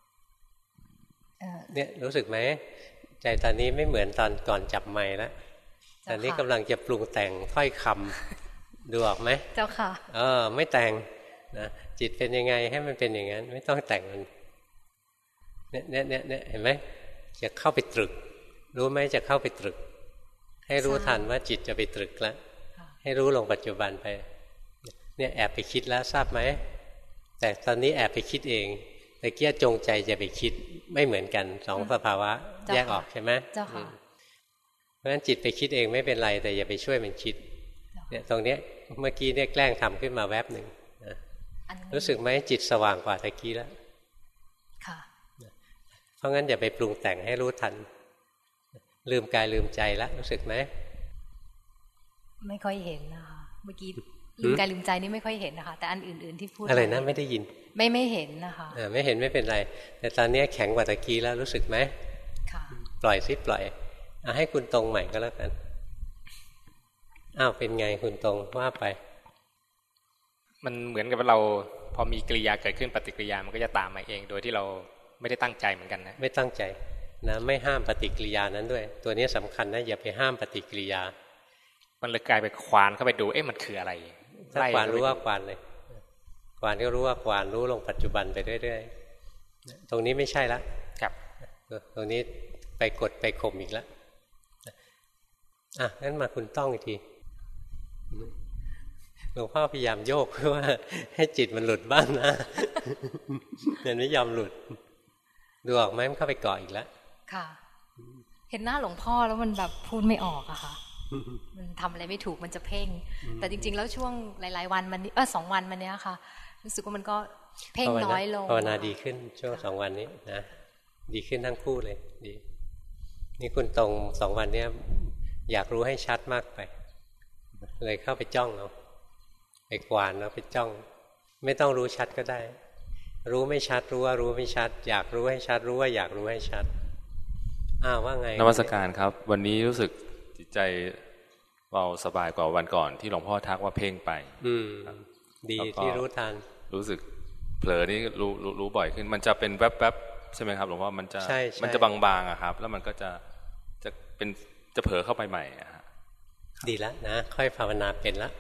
เนี่ยรู้สึกไหมใจตอนนี้ไม่เหมือนตอนก่อนจับไมค์แล้วตอนนี้กำลังจะปรุงแต่งถ้อยคำดูออกไหมเจ้าค่ะเออไม่แต่งนะจิตเป็นยังไงให้มันเป็นอย่างนั้นไม่ต้องแต่งมันเนี่ยเนี่ยเนี่ยเนี่ยเห็นไหมจะเข้าไปตรึกรู้ไหมจะเข้าไปตรึกให้รู้ทันว่าจิตจะไปตรึกแล้วให้รู้ลงปัจจุบันไปเนี่ยแอบไปคิดแล้วทราบไหมแต่ตอนนี้แอบไปคิดเองแต่เกี้ยจงใจจะไปคิดไม่เหมือนกันสองสภาวะแยกออกใช่ไหมเจ้าค่ะเพราะฉะนั้นจิตไปคิดเองไม่เป็นไรแต่อย่าไปช่วยมันคิดเนี่ยตรงเนี้ยเมื่อกี้เนี่ยแกล้งทำขึ้นมาแวบหนึ่งนะรู้สึกไหมจิตสว่างกว่าตะกี้แล้วค่ะเพราะงั้นอย่าไปปรุงแต่งให้รู้ทันลืมกายลืมใจแล้วรู้สึกไหมไม่ค่อยเห็นนะคะเมื่อกี้ลืมกายลืมใจนี่ไม่ค่อยเห็นนะคะแต่อันอื่นๆที่พูดอะไรนะไม่ได้ยินไม่ไม่เห็นนะคะอ่าไม่เห็นไม่เป็นไรแต่ตอนนี้แข็งกว่าตะกี้แล้วรู้สึกไหมค่ะปล่อยซิปล่อยเอาให้คุณตรงใหม่ก็แล้วกันอ้าวเป็นไงคุณตรงว่าไปมันเหมือนกับว่าเราพอมีกิริยาเกิดขึ้นปฏิกิริยามันก็จะตามมาเองโดยที่เราไม่ได้ตั้งใจเหมือนกันนะไม่ตั้งใจนะไม่ห้ามปฏิกิริยานั้นด้วยตัวนี้สำคัญนะอย่าไปห้ามปฏิกิริยามันเลยกลายไปควานเข้าไปดูเอ๊ะมันคืออะไรถ้าควานรู้ว่าควานเลยควานก็รู้ว่าควานรู้ลงปัจจุบันไปเรื่อยๆตรงนี้ไม่ใช่ละครับตรงนี้ไปกดไปข่มอีกแล้วอ่ะงั้นมาคุณต้องอีกทีหลวงพ่อพยายามโยกเพื่อว่าให้จิตมันหลุดบ้างนะมันไม่ยอมหลุดดูออกไหมมันเข้าไปเกาะอีกแล้วค่ะเห็นหน้าหลวงพ่อแล้วมันแบบพูดไม่ออกอะค่ะมันทำอะไรไม่ถูกมันจะเพ่งแต่จริงๆแล้วช่วงหลายๆวันมันเออสองวันมันเนี้ยค่ะรู้สึกว่ามันก็เพ่งน้อยลงภาวนาดีขึ้นช่วงสองวันนี้นะดีขึ้นทั้งคู่เลยดีนี่คุณตรงสองวันเนี้ยอยากรู้ให้ชัดมากไปเลยเข้าไปจ้องเอาไปกวานแล้วไปจ้องไม่ต้องรู้ชัดก็ได้รู้ไม่ชัดรู้ว่ารู้ไม่ชัดอยากรู้ให้ชัดรู้ว่าอยากรู้ให้ชัดอ้าวว่าไงนมัสการครับวันนี้รู้สึกจิตใจเบาสบายกว่าวันก่อนที่หลวงพ่อทักว่าเพ่งไปอืมดีที่รู้ทันรู้สึกเผลอนี่รู้รู้รู้บ่อยขึ้นมันจะเป็นแวบๆใช่ไหมครับหลวงพ่อมันจะมันจะบางๆอะครับแล้วมันก็จะจะเป็นจะเผลอเข้าไปใหม่อะดีแล้วนะค่อยภาวนาเป็นละ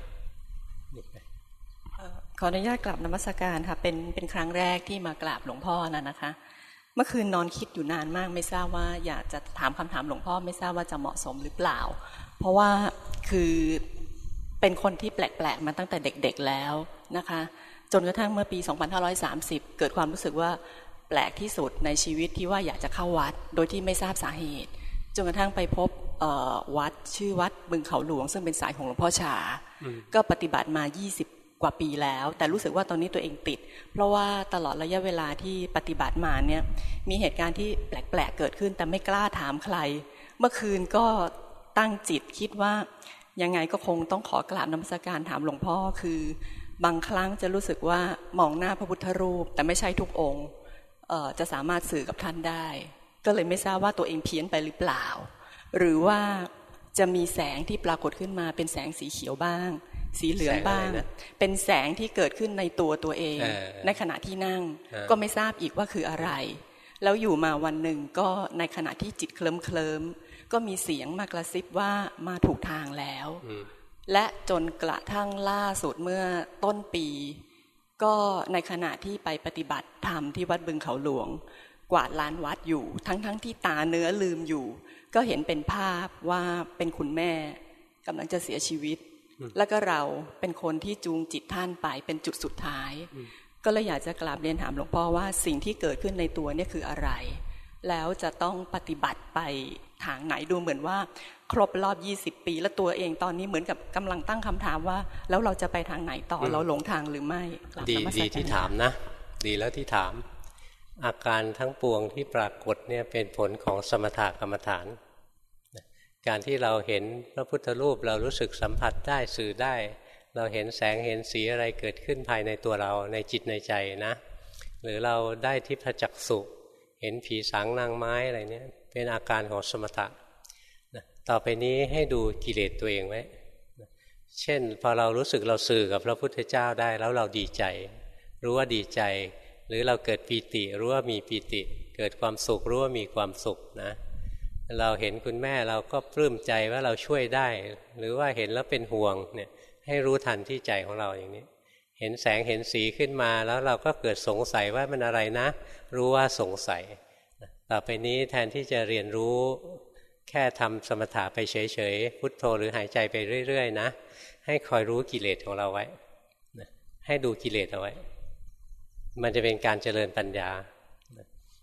ขออนุญาตกราบนมัสการค่ะเป็นเป็นครั้งแรกที่มากราบหลวงพ่อน่ะนะคะเมื่อคืนนอนคิดอยู่นานมากไม่ทราบว่าอยากจะถามคำถามหลวงพ่อไม่ทราบว่าจะเหมาะสมหรือเปล่าเพราะว่าคือเป็นคนที่แปลกๆมาตั้งแต่เด็กๆแล้วนะคะจนกระทั่งเมื่อปีสองพันห้าร้อยสามสิบเกิดความรู้สึกว่าแปลกที่สุดในชีวิตที่ว่าอยากจะเข้าวัดโดยที่ไม่ทราบสาเหตุจนกระทั่งไปพบวัดชื่อวัดบึงเขาหลวงซึ่งเป็นสายของหลวงพ่อชาก็ปฏิบัติมายี่สิบกว่าปีแล้วแต่รู้สึกว่าตอนนี้ตัวเองติดเพราะว่าตลอดระยะเวลาที่ปฏิบัติมาเนี่ยมีเหตุการณ์ที่แปลกๆเกิดขึ้นแต่ไม่กล้าถามใครเมื่อคืนก็ตั้งจิตคิดว่ายังไงก็คงต้องขอกราบนมัสการถามหลวงพ่อคือบางครั้งจะรู้สึกว่ามองหน้าพระพุทธรูปแต่ไม่ใช่ทุกองค์จะสามารถสื่อกับท่านได้ก็เลยไม่ทราบว่าตัวเองเพี้ยนไปหรือเปล่าหรือว่าจะมีแสงที่ปรากฏขึ้นมาเป็นแสงสีเขียวบ้างสีเหลืองบ้างเป็นแสงที่เกิดขึ้นในตัวตัวเองในขณะที่นั่งก็ไม่ทราบอีกว่าคืออะไรแล้วอยู่มาวันหนึ่งก็ในขณะที่จิตเคลิ้มเคลิ้มก็มีเสียงมากระซิบว่ามาถูกทางแล้วและจนกระทั่งล่าสุดเมื่อต้นปีก็ในขณะที่ไปปฏิบัติธรรมที่วัดบึงเขาหลวงกวาดลานวัดอยู่ทั้งๆ ท, ที่ตาเนื้อลืมอยู่ก็เห็นเป็นภาพว่าเป็นคุณแม่กำลังจะเสียชีวิตแล้วก็เราเป็นคนที่จูงจิตท่านไปเป็นจุดสุดท้ายก็เลยอยากจะกราบเรียนถามหลวงพ่อว่าสิ่งที่เกิดขึ้นในตัวนี่คืออะไรแล้วจะต้องปฏิบัติไปทางไหนดูเหมือนว่าครบรอบยี่สิบปีแล้วตัวเองตอนนี้เหมือนกับกำลังตั้งคำถามว่าแล้วเราจะไปทางไหนต่อเราหลงทางหรือไม่ดีดีที่ถามนะดีแล้วที่ถามอาการทั้งปวงที่ปรากฏเนี่ยเป็นผลของสมถกรรมฐานการที่เราเห็นพระพุทธรูปเรารู้สึกสัมผัสได้สื่อได้เราเห็นแสงเห็นสีอะไรเกิดขึ้นภายในตัวเราในจิตในใจนะหรือเราได้ทิพจักษุเห็นผีสางนางไม้อะไรเนี่ยเป็นอาการของสมถะต่อไปนี้ให้ดูกิเลสตัวเองไว้เช่นพอเรารู้สึกเราสื่อกับพระพุทธเจ้าได้แล้วเราดีใจรู้ว่าดีใจหรือเราเกิดปีติรู้ว่ามีปีติเกิดความสุขรู้ว่ามีความสุขนะเราเห็นคุณแม่เราก็ปลื้มใจว่าเราช่วยได้หรือว่าเห็นแล้วเป็นห่วงเนี่ยให้รู้ทันที่ใจของเราอย่างนี้เห็นแสงเห็นสีขึ้นมาแล้วเราก็เกิดสงสัยว่ามันอะไรนะรู้ว่าสงสัยต่อไปนี้แทนที่จะเรียนรู้แค่ทำสมถะไปเฉยๆพุทโธหรือหายใจไปเรื่อยๆนะให้คอยรู้กิเลสของเราไว้ให้ดูกิเลสเอาไว้มันจะเป็นการเจริญปัญญา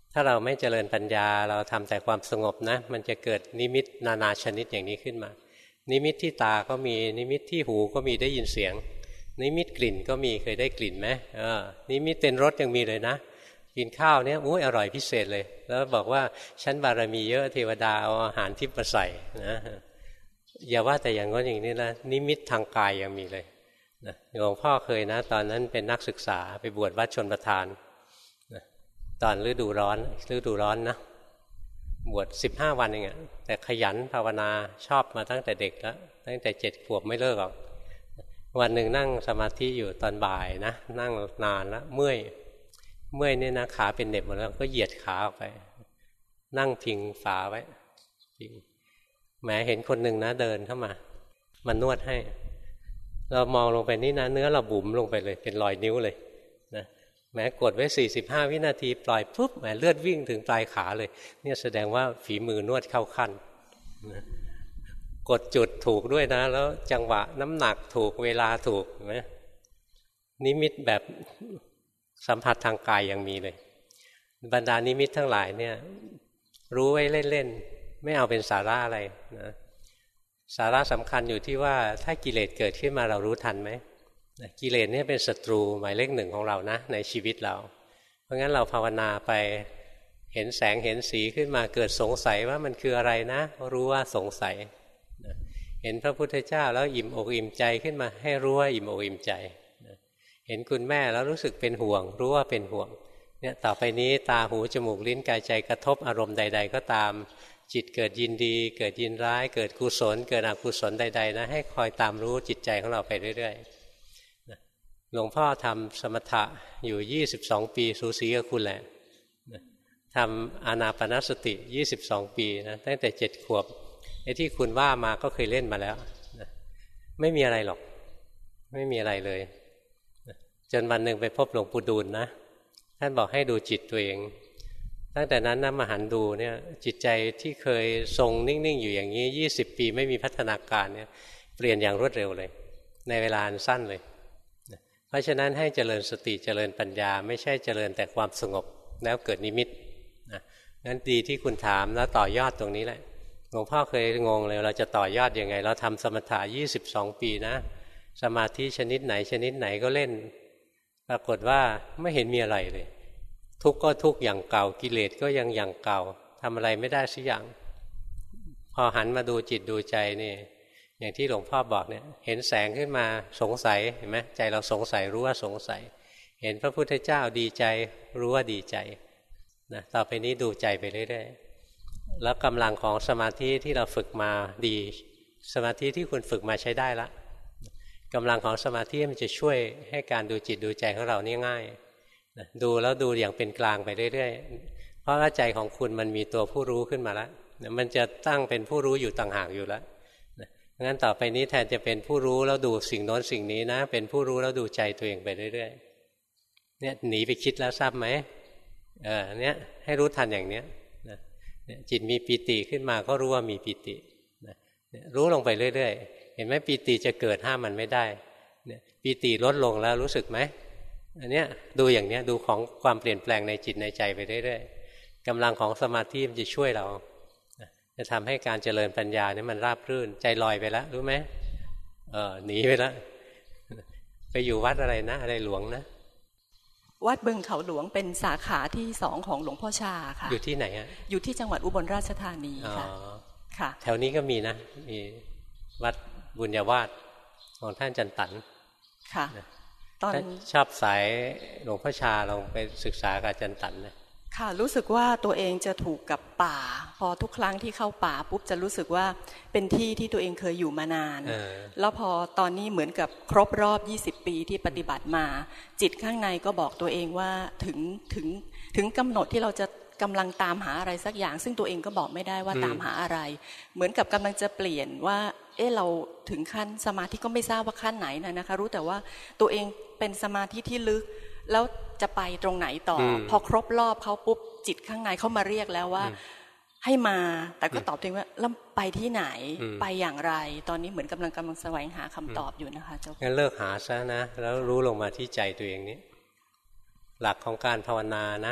ถ้าเราไม่เจริญปัญญาเราทำแต่ความสงบนะมันจะเกิดนิมิตนานาชนิดอย่างนี้ขึ้นมานิมิตที่ตาก็มีนิมิตที่หูก็มีได้ยินเสียงนิมิตกลิ่นก็มีเคยได้กลิ่นไหมเออนิมิตเป็นรสยังมีเลยนะกินข้าวเนี่ยอุ้ยอร่อยพิเศษเลยแล้วบอกว่าฉันบารมีเยอะเทวดาเอาอาหารทิพย์มาใส่นะอย่าว่าแต่อย่างนั้นอย่างนี้นะนิมิตทางกายยังมีเลยนะหลวงพ่อเคยนะตอนนั้นเป็นนักศึกษาไปบวชวัดชลประทานนะตอนฤดูร้อนฤดูร้อนนะบวชสิบห้าวันเองอะแต่ขยันภาวนาชอบมาตั้งแต่เด็กแล้วตั้งแต่เจ็ดขวบไม่เลิกหรอกวันหนึ่งนั่งสมาธิอยู่ตอนบ่ายนะนั่งนานแล้วเมื่อยเมื่อยเนี่ยนะขาเป็นเหน็บหมดแล้วก็เหยียดขาออกไปนั่งพิงฝาไว้พิงแหมเห็นคนหนึ่งนะเดินเข้ามามันนวดให้เรามองลงไปนี่นะเนื้อเราบุ๋มลงไปเลยเป็นรอยนิ้วเลยนะแหมกดไว้สี่สิบห้าวินาทีปล่อยปุ๊บแหมเลือดวิ่งถึงปลายขาเลยเนี่ยแสดงว่าฝีมือนวดเข้าขั้นนะกดจุดถูกด้วยนะแล้วจังหวะน้ำหนักถูกเวลาถูกเห็นไหมนิมิตแบบสัมผัสทางกายยังมีเลยบรรดานิมิตทั้งหลายเนี่ยรู้ไว้เล่นๆไม่เอาเป็นสาระอะไรนะสาระสำคัญอยู่ที่ว่าถ้ากิเลสเกิดขึ้นมาเรารู้ทันไหมกิเลสเนี่ยเป็นศัตรูหมายเลขหนึ่งของเรานะในชีวิตเราเพราะงั้นเราภาวนาไปเห็นแสงเห็นสีขึ้นมาเกิดสงสัยว่ามันคืออะไรนะรู้ว่าสงสัยเห็นพระพุทธเจ้าแล้วอิ่มอกอิ่มใจขึ้นมาให้รู้ว่าอิ่มอกอิ่มใจเห็นคุณแม่แล้วรู้สึกเป็นห่วงรู้ว่าเป็นห่วงเนี่ยต่อไปนี้ตาหูจมูกลิ้นกายใจกระทบอารมณ์ใดๆก็ตามจิตเกิดยินดีเกิดยินร้ายเกิดกุศลเกิดอกุศลใดๆนะให้คอยตามรู้จิตใจของเราไปเรื่อยๆหลวงพ่อทำสมถะอยู่ยี่สิบสองปีสูสีกับคุณแหละทำอานาปานสติยี่สิบสองปีนะตั้งแต่เจ็ดขวบไอ้ที่คุณว่ามาก็เคยเล่นมาแล้วไม่มีอะไรหรอกไม่มีอะไรเลยจนวันหนึ่งไปพบหลวงปู่ดูลนะท่านบอกให้ดูจิตตัวเองตั้งแต่นั้นนะมาหันดูเนี่ยจิตใจที่เคยทรงนิ่งๆอยู่อย่างนี้ยี่สิบปีไม่มีพัฒนาการเนี่ยเปลี่ยนอย่างรวดเร็วเลยในเวลาอันสั้นเลยเพราะฉะนั้นให้เจริญสติเจริญปัญญาไม่ใช่เจริญแต่ความสงบแล้วเกิดนิมิตนะงั้นดีที่คุณถามแล้วต่อยอดตรงนี้แหละหลวงพ่อเคยงงเลยเราจะต่อยอดยังไงเราทำสมถะยี่สิบสองปีนะสมาธิชนิดไหนชนิดไหนก็เล่นปรากฏว่าไม่เห็นมีอะไรเลยทุกข์ก็ทุกข์อย่างเก่ากิเลสก็ยังอย่างเก่าทำอะไรไม่ได้สักอย่างพอหันมาดูจิตดูใจนี่อย่างที่หลวงพ่อบอกเนี่ยเห็นแสงขึ้นมาสงสัยเห็นไหมใจเราสงสัยรู้ว่าสงสัยเห็นพระพุทธเจ้าดีใจรู้ว่าดีใจนะต่อไปนี้ดูใจไปเรื่อยๆแล้วกำลังของสมาธิที่เราฝึกมาดีสมาธิที่คุณฝึกมาใช้ได้ละกำลังของสมาธิมันจะช่วยให้การดูจิตดูใจของเรานี่ง่ายดูแล้วดูอย่างเป็นกลางไปเรื่อยๆเพราะว่าใจของคุณมันมีตัวผู้รู้ขึ้นมาแล้วมันจะตั้งเป็นผู้รู้อยู่ต่างหากอยู่แล้วงั้นต่อไปนี้แทนจะเป็นผู้รู้แล้วดูสิ่งโน้นสิ่งนี้นะเป็นผู้รู้แล้วดูใจตัวเองไปเรื่อยๆเนี่ยหนีไปคิดแล้วทราบไหมเออเนี่ยให้รู้ทันอย่างเนี้ยจิตมีปีติขึ้นมาก็รู้ว่ามีปีติรู้ลงไปเรื่อยๆเห็นไหมปีติจะเกิดห้ามมันไม่ได้ปีติลดลงแล้วรู้สึกไหมอันเนี้ยดูอย่างเนี้ยดูของความเปลี่ยนแปลงในจิตในใจไปเรื่อยๆกำลังของสมาธิมันจะช่วยเราจะทำให้การเจริญปัญญาเนี่ยมันราบรื่นใจลอยไปแล้วรู้ไหมเออหนีไปแล้วไปอยู่วัดอะไรนะอะไรหลวงนะวัดบึงเขาหลวงเป็นสาขาที่สองของหลวงพ่อชาค่ะอยู่ที่ไหนฮะอยู่ที่จังหวัดอุบลราชธานีค่ะค่ะแถวนี้ก็มีนะมีวัดบุญญาวาสของท่านจันตันค่ะตอนชอบสายหลวงพ่อชาลองไปศึกษากับจันตันนะค่ะรู้สึกว่าตัวเองจะถูกกับป่าพอทุกครั้งที่เข้าป่าปุ๊บจะรู้สึกว่าเป็นที่ที่ตัวเองเคยอยู่มานานแล้วพอตอนนี้เหมือนกับครบรอบยี่สิบปีที่ปฏิบัติมาจิตข้างในก็บอกตัวเองว่าถึงถึงถึงกำหนดที่เราจะกำลังตามหาอะไรสักอย่างซึ่งตัวเองก็บอกไม่ได้ว่าตามหาอะไรเหมือนกับกำลังจะเปลี่ยนว่าเออเราถึงขั้นสมาธิก็ไม่ทราบว่าขั้นไหนนะนะคะรู้แต่ว่าตัวเองเป็นสมาธิที่ลึกแล้วจะไปตรงไหนต่อพอครบรอบเขาปุ๊บจิตข้างในเขามาเรียกแล้วว่าให้มาแต่ก็ตอบตัวเองว่าแล้วไปที่ไหนไปอย่างไรตอนนี้เหมือนกำลังกำลังแสวงหาคำตอบอยู่นะคะเจ้างั้นเลิกหาซะนะแล้วรู้ลงมาที่ใจตัวเองนี้หลักของการภาวนานะ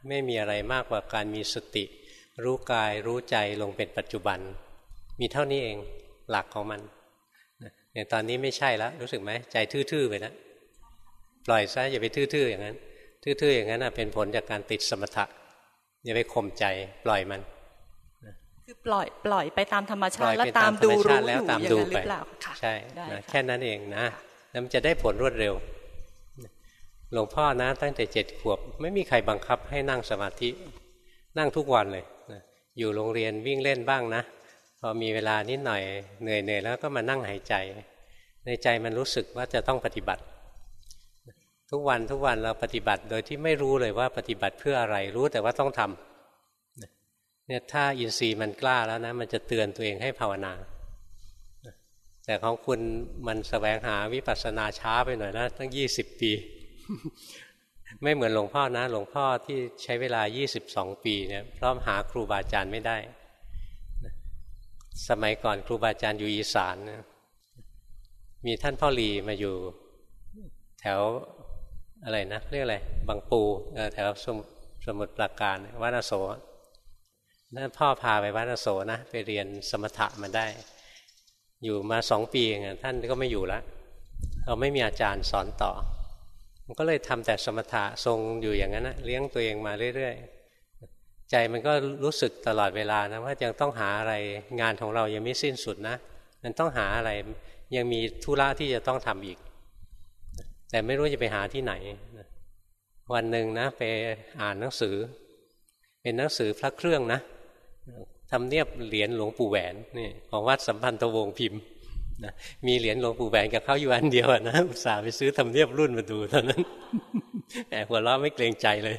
ไม่มีอะไรมากกว่าการมีสติรู้กายรู้ใจลงเป็นปัจจุบันมีเท่านี้เองหลักของมันอย่างตอนนี้ไม่ใช่แล้วรู้สึกไหมใจทื่อๆไปนะปล่อยซะอย่าไปทื่อๆอย่างนั้นทื่อๆอย่างนั้นเป็นผลจากการติดสมถะอย่าไปข่มใจปล่อยมันคือปล่อยปล่อยไปตามธรรมชาติแล้วตามดูรู้อยู่อย่างนั้นหรือเปล่าใช่แค่นั้นเองนะแล้วมันจะได้ผลรวดเร็วหลวงพ่อนะตั้งแต่เจ็ดขวบไม่มีใครบังคับให้นั่งสมาธินั่งทุกวันเลยอยู่โรงเรียนวิ่งเล่นบ้างนะพอมีเวลานิดหน่อยเหนื่อยๆแล้วก็มานั่งหายใจในใจมันรู้สึกว่าจะต้องปฏิบัติทุกวันทุกวันเราปฏิบัติโดยที่ไม่รู้เลยว่าปฏิบัติเพื่ออะไรรู้แต่ว่าต้องทำเนี่ยถ้าอินทรีย์มันกล้าแล้วนะมันจะเตือนตัวเองให้ภาวนาแต่ของคุณมันแสวงหาวิปัสสนาช้าไปหน่อยนะตั้งยี่สิบปีไม่เหมือนหลวงพ่อนะหลวงพ่อที่ใช้เวลายี่สิบสองปีเนี่ยเพราะหาครูบาอาจารย์ไม่ได้สมัยก่อนครูบาอาจารย์อยู่อีสานนะมีท่านพ่อลีมาอยู่แถวอะไรนะเรียกอะไรบางปูแถวสมุทรปราการวัดอโศกนั่นพ่อพาไปวัดอโศกนะไปเรียนสมถะมาได้อยู่มาสองปีเองท่านก็ไม่อยู่แล้วเราไม่มีอาจารย์สอนต่อมันก็เลยทำแต่สมถะทรงอยู่อย่างนั้นนะเลี้ยงตัวเองมาเรื่อยๆใจมันก็รู้สึกตลอดเวลานะว่ายังต้องหาอะไรงานของเรายังไม่สิ้นสุดนะมันต้องหาอะไรยังมีธุระที่จะต้องทำอีกแต่ไม่รู้จะไปหาที่ไหนวันหนึ่งนะไปอ่านหนังสือเป็นหนังสือพระเครื่องนะทำเนียบเหรียญหลวงปู่แหวนนี่ของวัดสัมพันธวงศ์พิมพ์นะมีเหรียญหลวงปู่แหวนกับเขาอยู่อันเดียวนะอุตส่าห์ไปซื้อทำเนียบรุ่นมาดูตอนนั้นแต่หัวเราะไม่เกรงใจเลย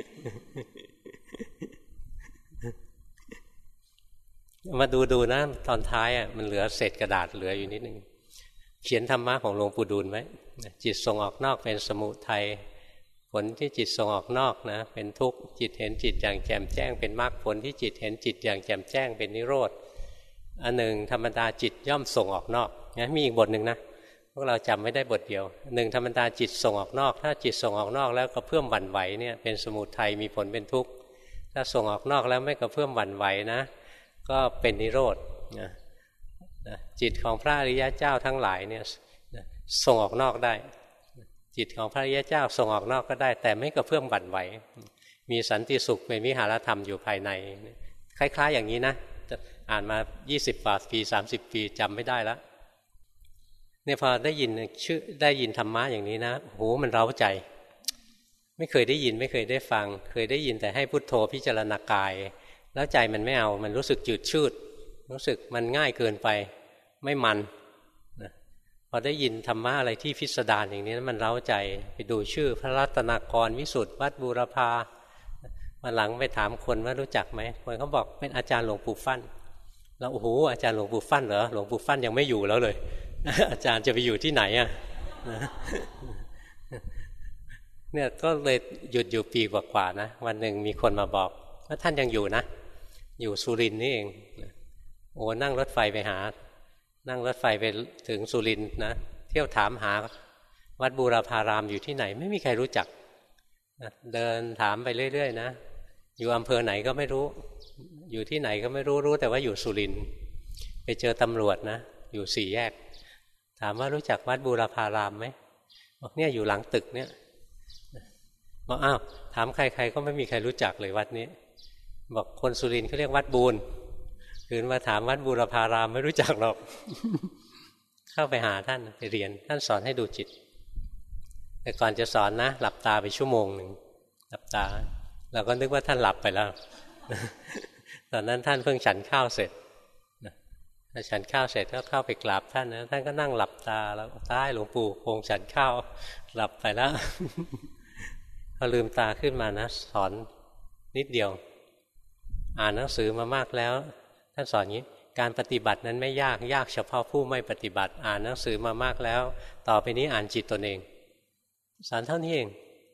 มาดูดูนะตอนท้ายอ่ะมันเหลือเศษกระดาษเหลืออยู่นิดนึงเขียนธรรมะของหลวงปู่ดูลไว้จิตส่งออกนอกเป็นสมุทัยผลที่จิตส่งออกนอกนะเป็นทุกข์จิตเห็นจิตอย่างแจ่มแจ้งเป็นมรรคผลที่จิตเห็นจิตอย่างแจ่มแจ้งเป็นนิโรธอันหนึ่งธรรมดาจิตย่อมส่งออกนอกนะมีอีกบทหนึ่งนะพวกเราจำไม่ได้บทเดียวหนึ่งธรรมดาจิตส่งออกนอกถ้าจิตส่งออกนอกแล้วก็เพื่อมหวั่นไหวเนี่ยเป็นสมุทัยมีผลเป็นทุกข์ถ้าส่งออกนอกแล้วไม่ก็เพื่อมหวั่นไหวนะก็เป็นนิโรธนะจิตของพระอริยเจ้าทั้งหลายเนี่ยส่งออกนอกได้จิตของพระอริยเจ้าส่งออกนอกก็ได้แต่ไม่กระเพื่อมหวั่นไหวมีสันติสุขเป็นวิหารธรรมอยู่ภายในคล้ายๆอย่างนี้นะอ่านมายี่สิบกว่าปีสามสิบปีจำไม่ได้แล้วเนี่ยพอได้ยินชื่อได้ยินธรรมะอย่างนี้นะโหมันเร้าใจไม่เคยได้ยินไม่เคยได้ฟังเคยได้ยินแต่ให้พุทโธพิจารณากายแล้วใจมันไม่เอามันรู้สึกจืดชืดรู้สึกมันง่ายเกินไปไม่มันนะพอได้ยินธรรมะอะไรที่พิสดารอย่างนี้มันเร้าใจไปดูชื่อพระรัตนกรวิสุทธิวัดบูรพามาหลังไปถามคนว่ารู้จักไหมคนเขาบอกเป็นอาจารย์หลวงปู่ฟั่นแล้วโอ้โหอาจารย์หลวงปู่ฟั่นเหรอหลวงปู่ฟั่นยังไม่อยู่แล้วเลยอาจารย์จะไปอยู่ที่ไหนอ่ะเนี่ยก็เลยหยุดอยู่ปีกว่าๆนะวันหนึ่งมีคนมาบอกว่าท่านยังอยู่นะอยู่สุรินทร์นี่เองโอ้นั่งรถไฟไปหานั่งรถไฟไปถึงสุรินทร์นะเที่ยวถามหาวัดบูรพารามอยู่ที่ไหนไม่มีใครรู้จักเดินถามไปเรื่อยๆนะอยู่อำเภอไหนก็ไม่รู้อยู่ที่ไหนก็ไม่รู้รู้แต่ว่าอยู่สุรินทร์ไปเจอตำรวจนะอยู่สี่แยกถามว่ารู้จักวัดบูรพารามไหมบอกเนี่ยอยู่หลังตึกเนี่ยบอกอ้าวถามใครๆก็ไม่มีใครรู้จักเลยวัดนี้บอกคนสุรินทร์เขาเรียกวัดบูรคืนมาถามวัดบูรพารามไม่รู้จักหรอก เข้าไปหาท่านไปเรียนท่านสอนให้ดูจิตแต่ก่อนจะสอนนะหลับตาไปชั่วโมงหนึ่งหลับตาเราก็นึกว่าท่านหลับไปแล้ว ตอนนั้นท่านเพิ่งฉันข้าวเสร็จฉันข้าวเสร็จก็เข้าไปกราบท่านนะท่านก็นั่งหลับตาแล้วตายหลวงปู่คงฉันข้าวหลับไปแล้ว พอลืมตาขึ้นมานะสอนนิดเดียวอ่านหนังสือมามากแล้วท่านสอนงี้การปฏิบัตินั้นไม่ยากยากเฉพาะผู้ไม่ปฏิบัติอ่านหนังสือมามากแล้วต่อไปนี้อ่านจิตตนเองสอนเท่านี้เอง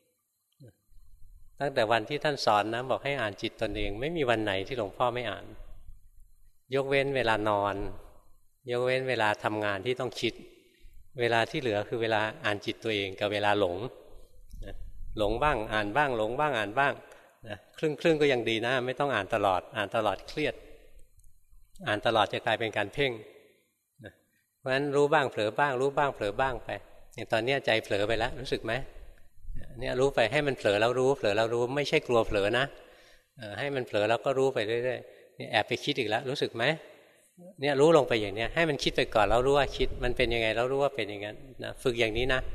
ตั้งแต่วันที่ท่านสอนนะบอกให้อ่านจิตตนเองไม่มีวันไหนที่หลวงพ่อไม่อ่านยกเว้นเวลานอนยกเว้นเวลาทำงานที่ต้องคิดเวลาที่เหลือคือเวลาอ่านจิตตัวเองกับเวลาหลงหลงบ้างอ่านบ้างหลงบ้างอ่านบ้างนะครึ่งครึ่งก็ยังดีนะไม่ต้องอ่านตลอดอ่านตลอดเครียดอ่านตลอดจะกลายเป็นการเพ่งนะเพราะฉะนั้นรู้บ้างเผลอบ้างรู้บ้างเผลอบ้างไปอย่างตอนนี้ใจเผลอไปแล้วรู้สึกไหมเนี่ยรู้ไปให้มันเผลอแล้วรู้เผลอแล้วรู้ไม่ใช่กลัวเผลอนะให้มันเผลอแล้วก็รู้ไปเรื่อยๆเนี่ยแอบไปคิดอีกแล้วรู้สึกไหมเนี่ยรู้ลงไปอย่างเนี้ยให้มันคิดไปก่อนแล้วรู้ว่าคิดมันเป็นยังไงแล้วรู้ว่าเป็นอย่างนั้นนะฝึกอย่างนี้นะ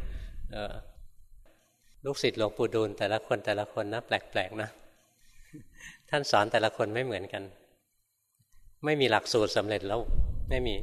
ลูกศิษย์หลวงปู่ดูลแต่ละคนแต่ละคนนะแปลกๆนะท่านสอนแต่ละคนไม่เหมือนกันไม่มีหลักสูตรสำเร็จแล้วไม่มี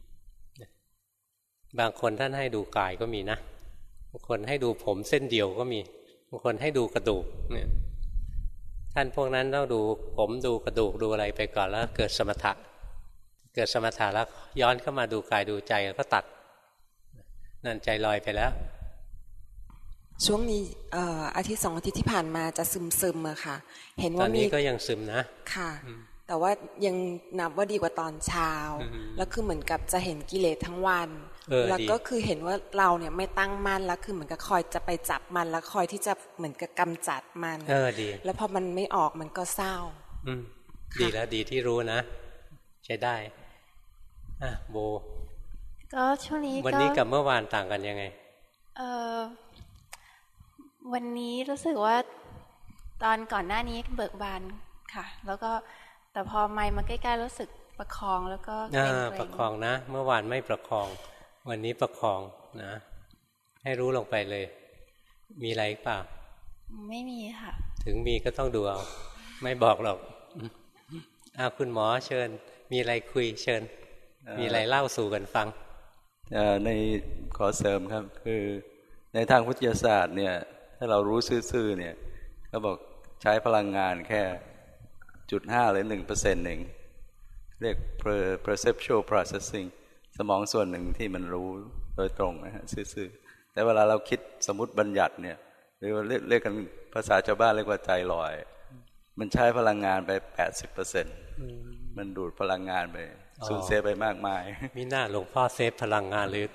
บางคนท่านให้ดูกายก็มีนะบางคนให้ดูผมเส้นเดียวก็มีบางคนให้ดูกระดูกเนี่ยท่านพวกนั้นต้องดูผมดูกระดูกดูอะไรไปก่อนแล้วเกิดสมถะเกิดสมถะแล้วย้อนเข้ามาดูกายดูใจแล้วก็ตัดนั่นใจลอยไปแล้วช่วงนี้อาทิตย์สองอาทิตย์ที่ผ่านมาจะซึมซึมอะค่ะเห็นว่ามีตอนนี้ก็ยังซึมนะค่ะแต่ว่ายังนับว่าดีกว่าตอนเช้าแล้วคือเหมือนกับจะเห็นกิเลสทั้งวันแล้วก็คือเห็นว่าเราเนี่ยไม่ตั้งมั่นแล้วคือเหมือนกับคอยจะไปจับมันแล้วคอยที่จะเหมือนกับกำจัดมันเออดีแล้วพอมันไม่ออกมันก็เศร้าอืมดีแล้วดีที่รู้นะใช้ได้อ่ะโบก็ช่วงนี้วันนี้กับเมื่อวานต่างกันยังไงเออวันนี้รู้สึกว่าตอนก่อนหน้านี้เบิกบานค่ะแล้วก็แต่พอไมค์มาใกล้ๆรู้สึกประคองแล้วก็เกรงๆประคองนะเมื่อวานไม่ประคองวันนี้ประคองนะให้รู้ลงไปเลยมีอะไรเปล่าไม่มีค่ะถึงมีก็ต้องดูเอาไม่บอกหรอกอ้าวคุณหมอเชิญมีอะไรคุยเชิญมีอะไรเล่าสู่กันฟังในขอเสริมครับคือในทางวิทยาศาสตร์เนี่ยถ้าเรารู้ซื่อๆเนี่ยเขาบอกใช้พลังงานแค่จุดห้าหรือหนึ่งเปอร์เซ็นต์เองเรียก perceptual processing สมองส่วนหนึ่งที่มันรู้โดยตรงนะฮะซื่อๆแต่เวลาเราคิดสมมุติบัญญัติเนี่ยหรือว่าเรียกกันภาษาชาวบ้านเรียกว่าใจลอยมันใช้พลังงานไป แปดสิบเปอร์เซ็นต์ มันดูดพลังงานไปสูญเสียไปมากมายมีหน้าหลวงพ่อเซฟพลังงานเลย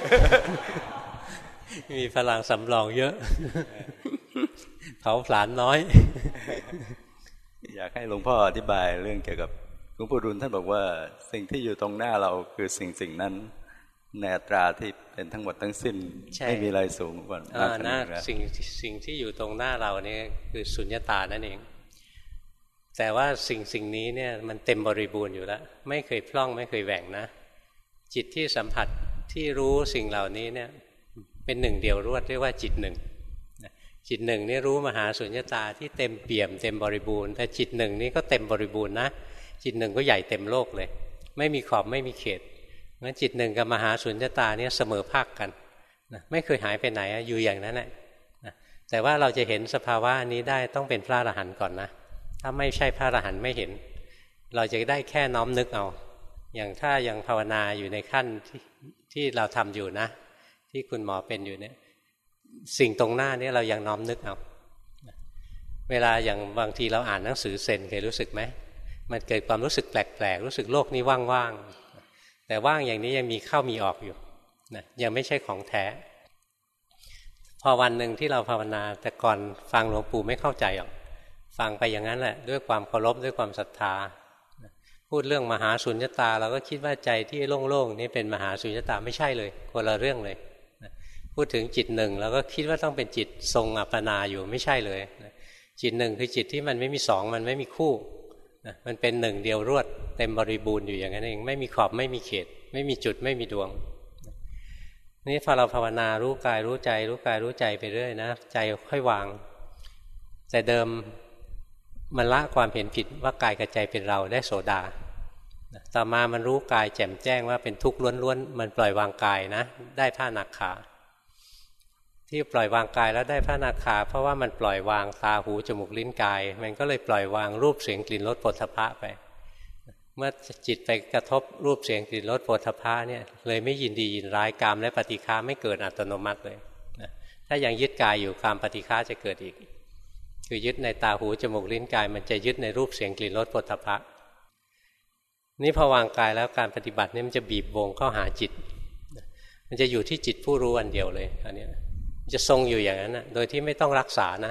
มีพลังสำรองเยอะเผาผลาญน้อยอยากให้หลวงพ่ออธิบายเรื่องเกี่ยวกับหลวงปู่ดุลท่านบอกว่าสิ่งที่อยู่ตรงหน้าเราคือสิ่งสิ่งนั้นในอัตราที่เป็นทั้งหมดทั้งสิ้นไม่มีอะไรสูงกว่านะสิ่งสิ่งที่อยู่ตรงหน้าเรานี่คือสุญญตานั่นเองแต่ว่าสิ่งสิ่งนี้เนี่ยมันเต็มบริบูรณ์อยู่แล้วไม่เคยพล่องไม่เคยแหว่งนะจิตที่สัมผัสที่รู้สิ่งเหล่านี้เนี่ยเป็นหนึ่งเดียวรวดเรียกว่าจิตหนึ่งจิตหนึ่งนี่รู้มหาสุญญตาที่เต็มเปี่ยมเต็มบริบูรณ์แต่จิตหนึ่งนี่ก็เต็มบริบูรณ์นะจิตหนึ่งก็ใหญ่เต็มโลกเลยไม่มีขอบไม่มีเขตงั้นจิตหนึ่งกับมหาสุญญตาเนี่ยเสมอภาคกันนะไม่เคยหายไปไหนอยู่อย่างนั้นแหละนะแต่ว่าเราจะเห็นสภาวะอันนี้ได้ต้องเป็นพระอรหันต์ก่อนนะถ้าไม่ใช่พระอรหันต์ไม่เห็นเราจะได้แค่น้อมนึกเอาอย่างถ้ายังภาวนาอยู่ในขั้นที่ที่เราทำอยู่นะที่คุณหมอเป็นอยู่เนี่ยสิ่งตรงหน้านี้เรายังน้อมนึกเอาเวลาอย่างบางทีเราอ่านหนังสือเซนเคยรู้สึกไหมมันเกิดความรู้สึกแปลกๆรู้สึกโลกนี้ว่างๆแต่ว่างอย่างนี้ยังมีเข้ามีออกอยู่นะยังไม่ใช่ของแท้พอวันหนึ่งที่เราภาวนาแต่ก่อนฟังหลวงปู่ไม่เข้าใจหรอกฟังไปอย่างนั้นแหละด้วยความเคารพด้วยความศรัทธาพูดเรื่องมหาสุญญตาเราก็คิดว่าใจที่โล่งๆนี่เป็นมหาสุญญตาไม่ใช่เลยคนละเรื่องเลยพูดถึงจิตหนึ่งเราก็คิดว่าต้องเป็นจิตทรงอัปปนาอยู่ไม่ใช่เลยจิตหนึ่งคือจิตที่มันไม่มีสองมันไม่มีคู่มันเป็นหนึ่งเดียวรวดเต็มบริบูรณ์อยู่อย่างนั้นเองไม่มีขอบไม่มีเขตไม่มีจุดไม่มีดวงนี่พอเราภาวนารู้กายรู้ใจรู้กายรู้ใจไปเรื่อยนะใจค่อยวางแต่เดิมมันละความเห็นผิดว่ากายกับใจเป็นเราได้โสดาต่อมามันรู้กายแจ่มแจ้งว่าเป็นทุกข์ล้วนๆมันปล่อยวางกายนะได้พระอนาคาที่ปล่อยวางกายแล้วได้พระอนาคาเพราะว่ามันปล่อยวางตาหูจมูกลิ้นกายมันก็เลยปล่อยวางรูปเสียงกลิ่นรสโผฏฐัพพะไปเมื่อจิตไปกระทบรูปเสียงกลิ่นรสโผฏฐัพพะเนี่ยเลยไม่ยินดียินร้ายกามและปฏิฆาไม่เกิดอัตโนมัติเลยถ้ายังยึดกายอยู่กามปฏิฆาจะเกิดอีกคือยึดในตาหูจมูกลิ้นกายมันจะยึดในรูปเสียงกลิ่นรสโผฏฐัพพะนี่พอวางกายแล้วการปฏิบัตินี่มันจะบีบวงเข้าหาจิตมันจะอยู่ที่จิตผู้รู้อันเดียวเลยอันนี้จะทรงอยู่อย่างนั้นนะโดยที่ไม่ต้องรักษานะ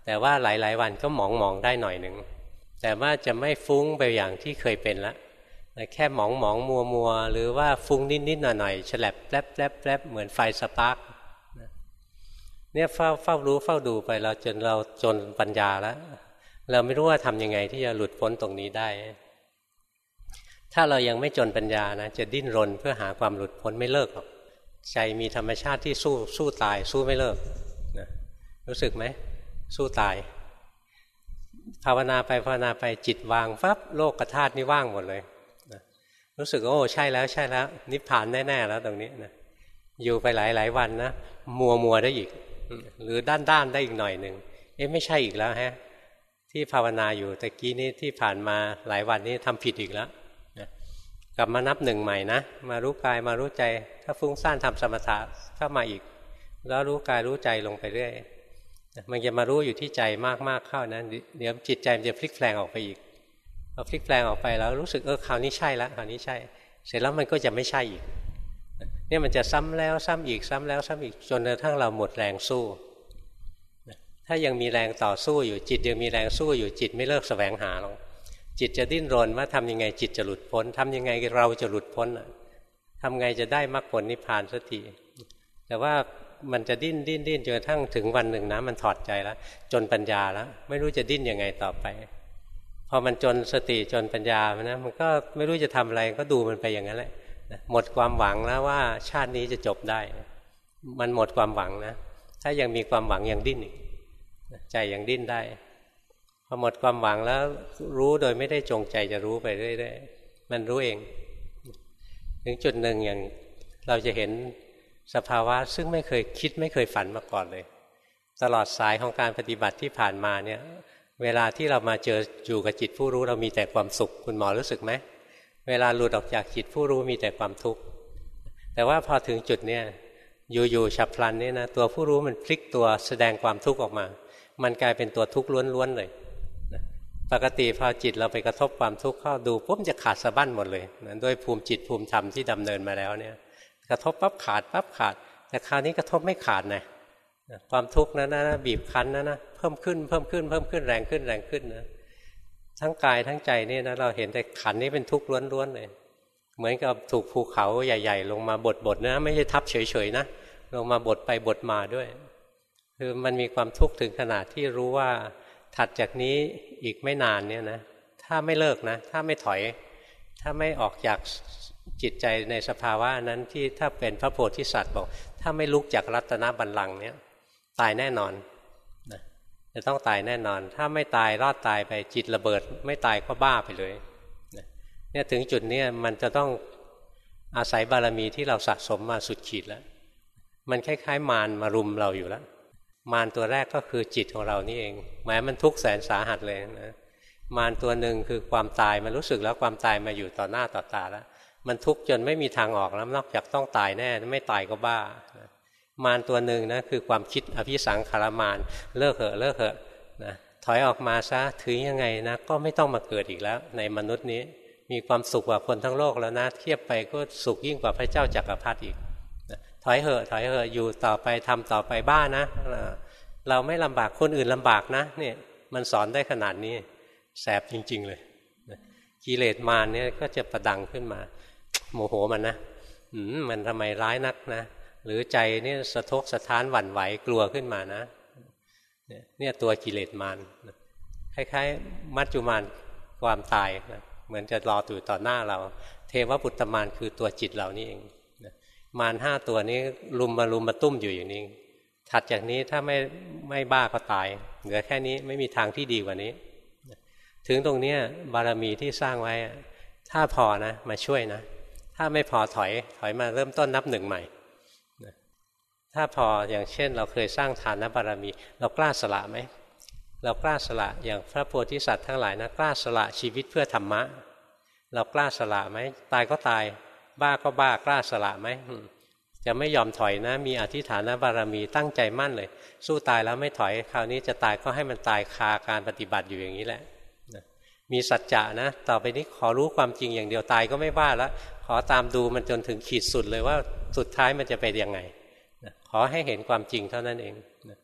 แต่ว่าหลายๆวันก็หมองๆได้หน่อยหนึ่งแต่ว่าจะไม่ฟุ้งไปอย่างที่เคยเป็นละแค่หมองหมองมัวมัวหรือว่าฟุ้งนิดๆหน่อยๆฉลับแป๊บแป๊บแป๊บเหมือนไฟสปาร์กเนี่ยเฝ้าเฝ้ารู้เฝ้าดูไปเราจนเราจนปัญญาแล้วเราไม่รู้ว่าทำยังไงที่จะหลุดพ้นตรงนี้ได้ถ้าเรายังไม่จนปัญญานะจะดิ้นรนเพื่อหาความหลุดพ้นไม่เลิกหรอกใจมีธรรมชาติที่สู้สู้ตายสู้ไม่เลิกนะรู้สึกไหมสู้ตายภาวนาไปภาวนาไปจิตวางปั๊บโลกธาตุนี่ว่างหมดเลยนะรู้สึกโอ้ใช่แล้วใช่แล้วนิพพานแน่ๆแล้วตรงนี้นะอยู่ไปหลายๆวันนะมัวมัวได้อีกหรือด้านด้านได้อีกหน่อยหนึ่งเอ๊ะไม่ใช่อีกแล้วฮะที่ภาวนาอยู่แต่กี้นี้ที่ผ่านมาหลายวันนี้ทำผิดอีกแล้วนะกลับมานับหนึ่งใหม่นะมารู้กายมารู้ใจถ้าฟุ้งซ่านทำสมถะเข้ามาอีกแล้วรู้กายรู้ใจลงไปเรื่อยมันจะมารู้อยู่ที่ใจมากๆเข้านะเดี๋ยวจิตใจมันจะพลิกแปลงออกไปอีกพอพลิกแปลงออกไปแล้วรู้สึกเออคราวนี้ใช่แล้วคราวนี้ใช่เสร็จแล้วมันก็จะไม่ใช่อีกเนี่ยมันจะซ้ำแล้วซ้ำอีกซ้ำแล้วซ้ำอีกจนกระทั่งเราหมดแรงสู้ถ้ายังมีแรงต่อสู้อยู่จิตยังมีแรงสู้อยู่จิตไม่เลิกแสวงหาหรอกจิตจะดิ้นรนว่าทำยังไงจิตจะหลุดพ้นทำยังไงเราจะหลุดพ้นทำไงจะได้มรรคผลนิพพานสักทีแต่ว่ามันจะดิ้นดิ้นดิ้นจนกระทั่งถึงวันหนึ่งนะมันถอดใจแล้วจนปัญญาแล้วไม่รู้จะดิ้นยังไงต่อไปพอมันจนสติจนปัญญานะมันก็ไม่รู้จะทำอะไรก็ดูมันไปอย่างนั้นแหละหมดความหวังแล้วว่าชาตินี้จะจบได้มันหมดความหวังนะถ้ายังมีความหวังยังดิ้นอีกใจยังดิ้นได้พอหมดความหวังแล้วรู้โดยไม่ได้จงใจจะรู้ไปเรื่อยๆมันรู้เองถึงจุดหนึ่งอย่างเราจะเห็นสภาวะซึ่งไม่เคยคิดไม่เคยฝันมาก่อนเลยตลอดสายของการปฏิบัติที่ผ่านมาเนี่ยเวลาที่เรามาเจออยู่กับจิตผู้รู้เรามีแต่ความสุขคุณหมอรู้สึกไหมเวลาหลุดออกจากจิตผู้รู้มีแต่ความทุกข์แต่ว่าพอถึงจุดเนี่ยอยู่ๆฉับพลันนี่นะตัวผู้รู้มันพลิกตัวแสดงความทุกข์ออกมามันกลายเป็นตัวทุกข์ล้วนๆเลยปกติพอจิตเราไปกระทบความทุกข์เข้าดูปุ๊บจะขาดสะบั้นหมดเลยนะด้วยภูมิจิตภูมิธรรมที่ดำเนินมาแล้วเนี่ยกระทบปั๊บขาดปั๊บขาดแต่คราวนี้กระทบไม่ขาดนะความทุกข์นั้นนะบีบคั้นนะนะเพิ่มขึ้นเพิ่มขึ้นเพิ่มขึ้นแรงขึ้นแรงขึ้นนะทั้งกายทั้งใจนี่นะเราเห็นแต่ขันนี้เป็นทุกข์ล้วนๆเลยเหมือนกับถูกภูเขาใหญ่ๆลงมาบดๆนะไม่ใช่ทับเฉยๆนะลงมาบดไปบดมาด้วยคือมันมีความทุกข์ถึงขนาดที่รู้ว่าถัดจากนี้อีกไม่นานเนี่ยนะถ้าไม่เลิกนะถ้าไม่ถอยถ้าไม่ออกจากจิตใจในสภาวะนั้นที่ถ้าเป็นพระโพธิสัตว์บอกถ้าไม่ลุกจากรัตนบัลลังก์เนี่ยตายแน่นอนนะจะต้องตายแน่นอนถ้าไม่ตายรอดตายไปจิตระเบิดไม่ตายก็บ้าไปเลยนะเนี่ยถึงจุดนี้มันจะต้องอาศัยบารมีที่เราสะสมมาสุดขีดแล้วมันคล้ายๆมารมารุมเราอยู่แล้วมารตัวแรกก็คือจิตของเรานี่เองแม้มันทุกข์แสนสาหัสเลยนะมารตัวหนึ่งคือความตายมันรู้สึกแล้วความตายมาอยู่ต่อหน้าต่อตาแล้วมันทุกข์จนไม่มีทางออกแล้วนอกจากต้องตายแน่ไม่ตายก็บ้ามารตัวหนึ่งนะคือความคิดอภิสังขารมารเลิกเหอะเลิกเหอะนะถอยออกมาซะถึงยังไงนะก็ไม่ต้องมาเกิดอีกแล้วในมนุษย์นี้มีความสุขกว่าคนทั้งโลกแล้วนะเทียบไปก็สุขยิ่งกว่าพระเจ้าจักรพรรดิอีกถอยเหอะถอยเหอะอยู่ต่อไปทำต่อไปบ้านะเราไม่ลำบากคนอื่นลำบากนะเนี่ยมันสอนได้ขนาดนี้แสบจริงๆเลยกิเลสมารเนี่ยก็จะประดังขึ้นมาโมโหมันนะอืมมันทำไมร้ายนักนะหรือใจเนี่ยสะทกสะท้านหวั่นไหวกลัวขึ้นมานะเนี่ยตัวกิเลสมารคล้ายๆมัจจุมารความตายนะเหมือนจะรออยู่ต่อหน้าเราเทวปุตตมารคือตัวจิตเรานี่เองมารห้าตัวนี้ลุมมาลุมมาตุ้มอยู่อย่างนี้ถัดจากนี้ถ้าไม่ไม่บ้าก็ตายเหลือแค่นี้ไม่มีทางที่ดีกว่านี้ถึงตรงนี้บารมีที่สร้างไว้ถ้าพอนะมาช่วยนะถ้าไม่พอถอยถอยมาเริ่มต้นนับหนึ่งใหม่ถ้าพออย่างเช่นเราเคยสร้างฐานบารมีเรากล้าสละไหมเรากล้าสละอย่างพระโพธิสัตว์ทั้งหลายนะกล้าสละชีวิตเพื่อธรรมะเรากล้าสละไหมตายก็ตายบ้าก็บ้ากล้าสละไหมจะไม่ยอมถอยนะมีอธิฐานบารมีตั้งใจมั่นเลยสู้ตายแล้วไม่ถอยคราวนี้จะตายก็ให้มันตายคาการปฏิบัติอยู่อย่างนี้แหละมีสัจจะนะต่อไปนี้ขอรู้ความจริงอย่างเดียวตายก็ไม่บ้าแล้วขอตามดูมันจนถึงขีดสุดเลยว่าสุดท้ายมันจะเป็นยังไงขอให้เห็นความจริงเท่านั้นเอง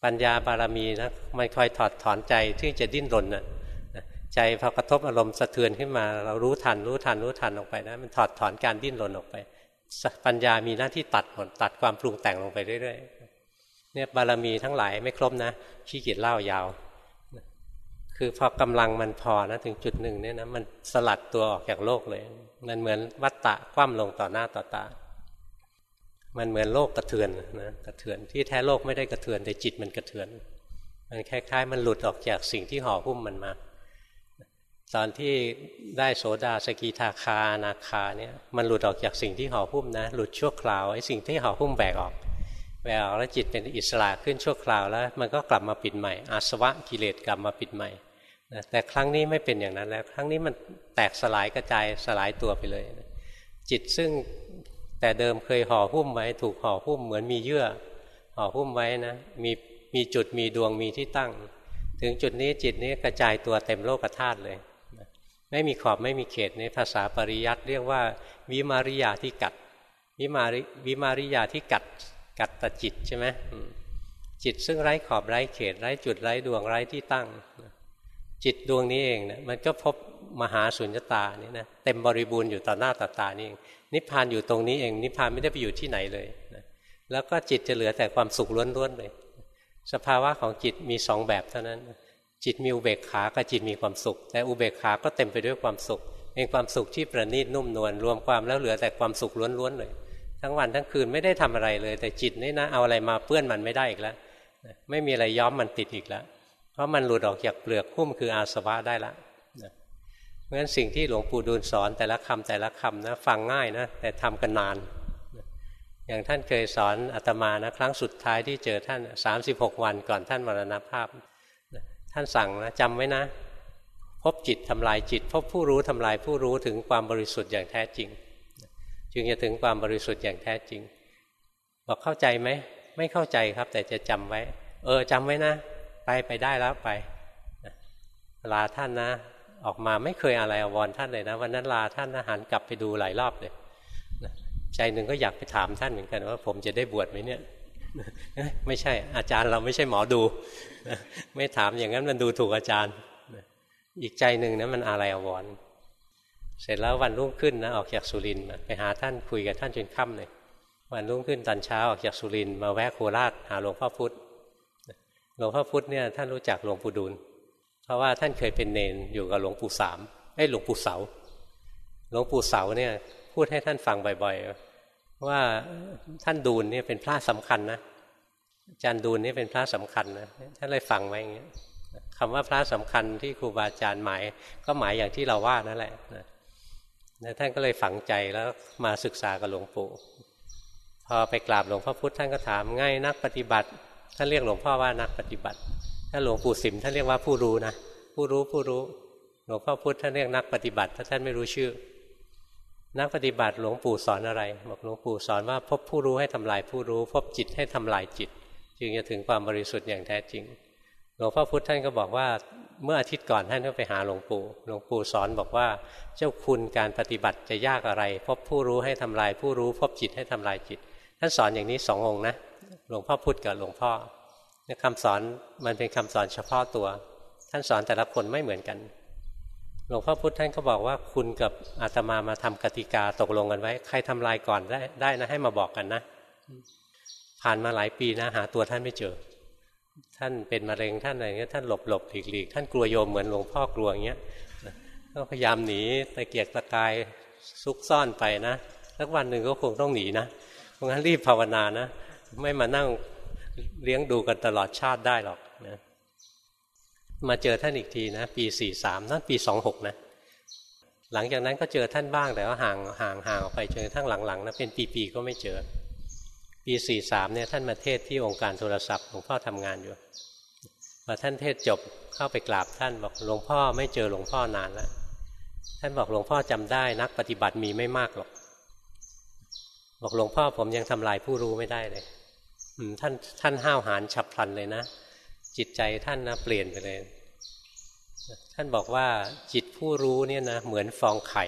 ปัญญาบารมีนะมันคอยถอดถอนใจที่จะดิ้นรนน่ะใจพอกระทบอารมณ์สะเทือนขึ้นมาเรารู้ทันรู้ทันรู้ทันออกไปนะมันถอดถอนการดิ้นรนออกไปปัญญามีหน้าที่ตัดหมดตัดความปรุงแต่งลงไปเรื่อยๆเนี่ยบารมีทั้งหลายไม่ครบนะขี้เกียจเล่ายาวคือพอกำลังมันพอนะถึงจุดหนึ่งเนี่ยนะมันสลัดตัวออกจากโลกเลยมันเหมือนวัฏฏะคว่ำลงต่อหน้าต่อตามันเหมือนโลกกระเทือนนะกระเทือนที่แท้โลกไม่ได้กระเทือนแต่จิตมันกระเทือนมันคล้ายๆมันหลุดออกจากสิ่งที่ห่อหุ้มมันมาตอนที่ได้โสดาสกิทาคาอนาคาเนี่ยมันหลุดออกจากสิ่งที่ห่อหุ้มนะหลุดชั่วคราวไอ้สิ่งที่ห่อหุ้มแบกออกแบกออกแล้วจิตเป็นอิสระขึ้นชั่วคราวแล้วมันก็กลับมาปิดใหม่อาสวะกิเลสกลับมาปิดใหม่นะแต่ครั้งนี้ไม่เป็นอย่างนั้นแล้วครั้งนี้มันแตกสลายกระจายสลายตัวไปเลยจิตซึ่งแต่เดิมเคยห่อหุ้มไว้ถูกห่อหุ้มเหมือนมีเยื่อห่อหุ้มไว้นะมีมีจุดมีดวงมีที่ตั้งถึงจุดนี้จิตนี้กระจายตัวเต็มโลกธาตุเลยไม่มีขอบไม่มีเขตในภาษาปริยัติเรียกว่าวิมาริยาที่กัดวิมาริวิมาริยาที่กัดกัดตจิตใช่ไหมจิตซึ่งไร้ขอบไร้เขตไร้จุดไร้ดวงไร้ที่ตั้งจิตดวงนี้เองเนี่ยมันก็พบมหาสุญญตานี่นะเต็มบริบูรณ์อยู่ต่อหน้าต่อตานี่เองนิพพานอยู่ตรงนี้เองนิพพานไม่ได้ไปอยู่ที่ไหนเลยนะแล้วก็จิตจะเหลือแต่ความสุขล้วนๆเลยสภาวะของจิตมีสองแบบเท่านั้นจิตมีอุเบกขากับจิตมีความสุขแต่อุเบกขาก็เต็มไปด้วยความสุขเป็นความสุขที่ประณีตนุ่มนวลรวมความแล้วเหลือแต่ความสุขล้วนๆเลยทั้งวันทั้งคืนไม่ได้ทำอะไรเลยแต่จิตนี่นะเอาอะไรมาเปื้อนมันไม่ได้อีกแล้วไม่มีอะไรย้อมมันติดอีกแล้วเพราะมันหลุดออกจากเปลือกหุ้มคืออาสวะได้ละเพราะฉะนั้นสิ่งที่หลวงปู่ดูลสอนแต่ละคำแต่ละคำนะฟังง่ายนะแต่ทำกันนานอย่างท่านเคยสอนอาตมานะครั้งสุดท้ายที่เจอท่านสามสิบหกวันก่อนท่านมรณภาพท่านสั่งนะจำไว้นะพบจิตทำลายจิตพบผู้รู้ทำลายผู้รู้ถึงความบริสุทธิ์อย่างแท้จริงจึงจะถึงความบริสุทธิ์อย่างแท้จริงบอกเข้าใจไหมไม่เข้าใจครับแต่จะจำไว้เออจำไว้นะไปไปได้แล้วไปลาท่านนะออกมาไม่เคยอะไรอววรท่านเลยนะวันนั้นลาท่านนะหันกลับไปดูหลายรอบเลยใจหนึ่งก็อยากไปถามท่านเหมือนกันว่าผมจะได้บวชไหมเนี่ยไม่ใช่อาจารย์เราไม่ใช่หมอดูไม่ถามอย่างนั้นมันดูถูกอาจารย์อีกใจหนึ่งนะมันอะไรอววรเสร็จแล้ววันรุ่งขึ้นนะออกจากสุรินทร์ไปหาท่านคุยกับท่านจนค่ำเลยวันรุ่งขึ้นตอนเช้าออกจากสุรินทร์มาแวะโคราชหาหลวงพ่อพุธหลวงพ่อพุธเนี่ยท่านรู้จักหลวงปู่ดูลเพราะว่าท่านเคยเป็นเนนอยู่กับหลวงปู่สามไอ้หลวงปู่เสาหลวงปู่เสาเนี่ยพูดให้ท่านฟังบ่อยๆว่าท่านดูลเนี่ยเป็นพระสำคัญนะอาจารย์ดูลนี่เป็นพระสำคัญนะท่านเลยฟังไว้อย่างเงี้ยคำว่าพระสำคัญที่ครูบาอาจารย์หมายก็หมายอย่างที่เราว่านั่นแหละนะท่านก็เลยฝังใจแล้วมาศึกษากับหลวงปู่พอไปกราบหลวงพ่อพุธท่านก็ถามง่ายนักปฏิบัติท่านเรียกหลวงพ่อว่านักปฏิบัติถ้าหลวงปู่สิมท่านเรียกว่าผู้รู้นะผู้รู้ผู้รู้หลวงพ่อพุธท่านเรียกนักปฏิบัติถ้าท่านไม่รู้ชื่อนักปฏิบัติหลวงปู่สอนอะไรบอกหลวงปู่สอนว่าพบผู้รู้ให้ทำลายผู้รู้พบจิตให้ทำลายจิตจึงจะถึงความบริสุทธิ์อย่างแท้จริงหลวงพ่อพุธท่านก็บอกว่าเมื่ออาทิตย์ก่อนท่านก็ไปหาหลวงปู่หลวงปู่สอนบอกว่าเจ้าคุณการปฏิบัติจะยากอะไรพบผู้รู้ให้ทำลายผู้รู้พบจิตให้ทำลายจิตท่านสอนอย่างนี้สององค์นะหลวงพ่อพุธกับหลวงพ่อคำสอนมันเป็นคำสอนเฉพาะตัวท่านสอนแต่ละคนไม่เหมือนกันหลวงพ่อพุธท่านก็บอกว่าคุณกับอาตมามาทำกติกาตกลงกันไว้ใครทำลายก่อนได้ได้นะให้มาบอกกันนะผ่านมาหลายปีนะหาตัวท่านไม่เจอท่านเป็นมะเร็งท่านอะไรเงี้ยท่านหลบหลบหลีกหลีกท่านกลัวโยมเหมือนหลวงพ่อกลัวอย่างเงี้ยก็พยายามหนีตะเกียกตะกายซุกซ่อนไปนะสักวันหนึ่งก็คงต้องหนีนะเพราะงั้นรีบภาวนานะไม่มานั่งเลี้ยงดูกันตลอดชาติได้หรอกนะมาเจอท่านอีกทีนะปีสี่สามนั่นปีสองหกนะหลังจากนั้นก็เจอท่านบ้างแต่ว่าห่างห่างห่างออกไปจนทั้งหลังๆนะเป็นปีๆก็ไม่เจอปีสี่สามเนี่ยท่านมาเทศที่องค์การโทรศัพท์หลวงพ่อทำงานอยู่พอท่านเทศจบเข้าไปกราบท่านบอกหลวงพ่อไม่เจอหลวงพ่อนานแล้วท่านบอกหลวงพ่อจำได้นักปฏิบัติมีไม่มากหรอกบอกหลวงพ่อผมยังทำลายผู้รู้ไม่ได้เลยท่านท่านห้าวหาญฉับพลันเลยนะจิตใจท่านนะเปลี่ยนไปเลยท่านบอกว่าจิตผู้รู้เนี่ยนะเหมือนฟองไข่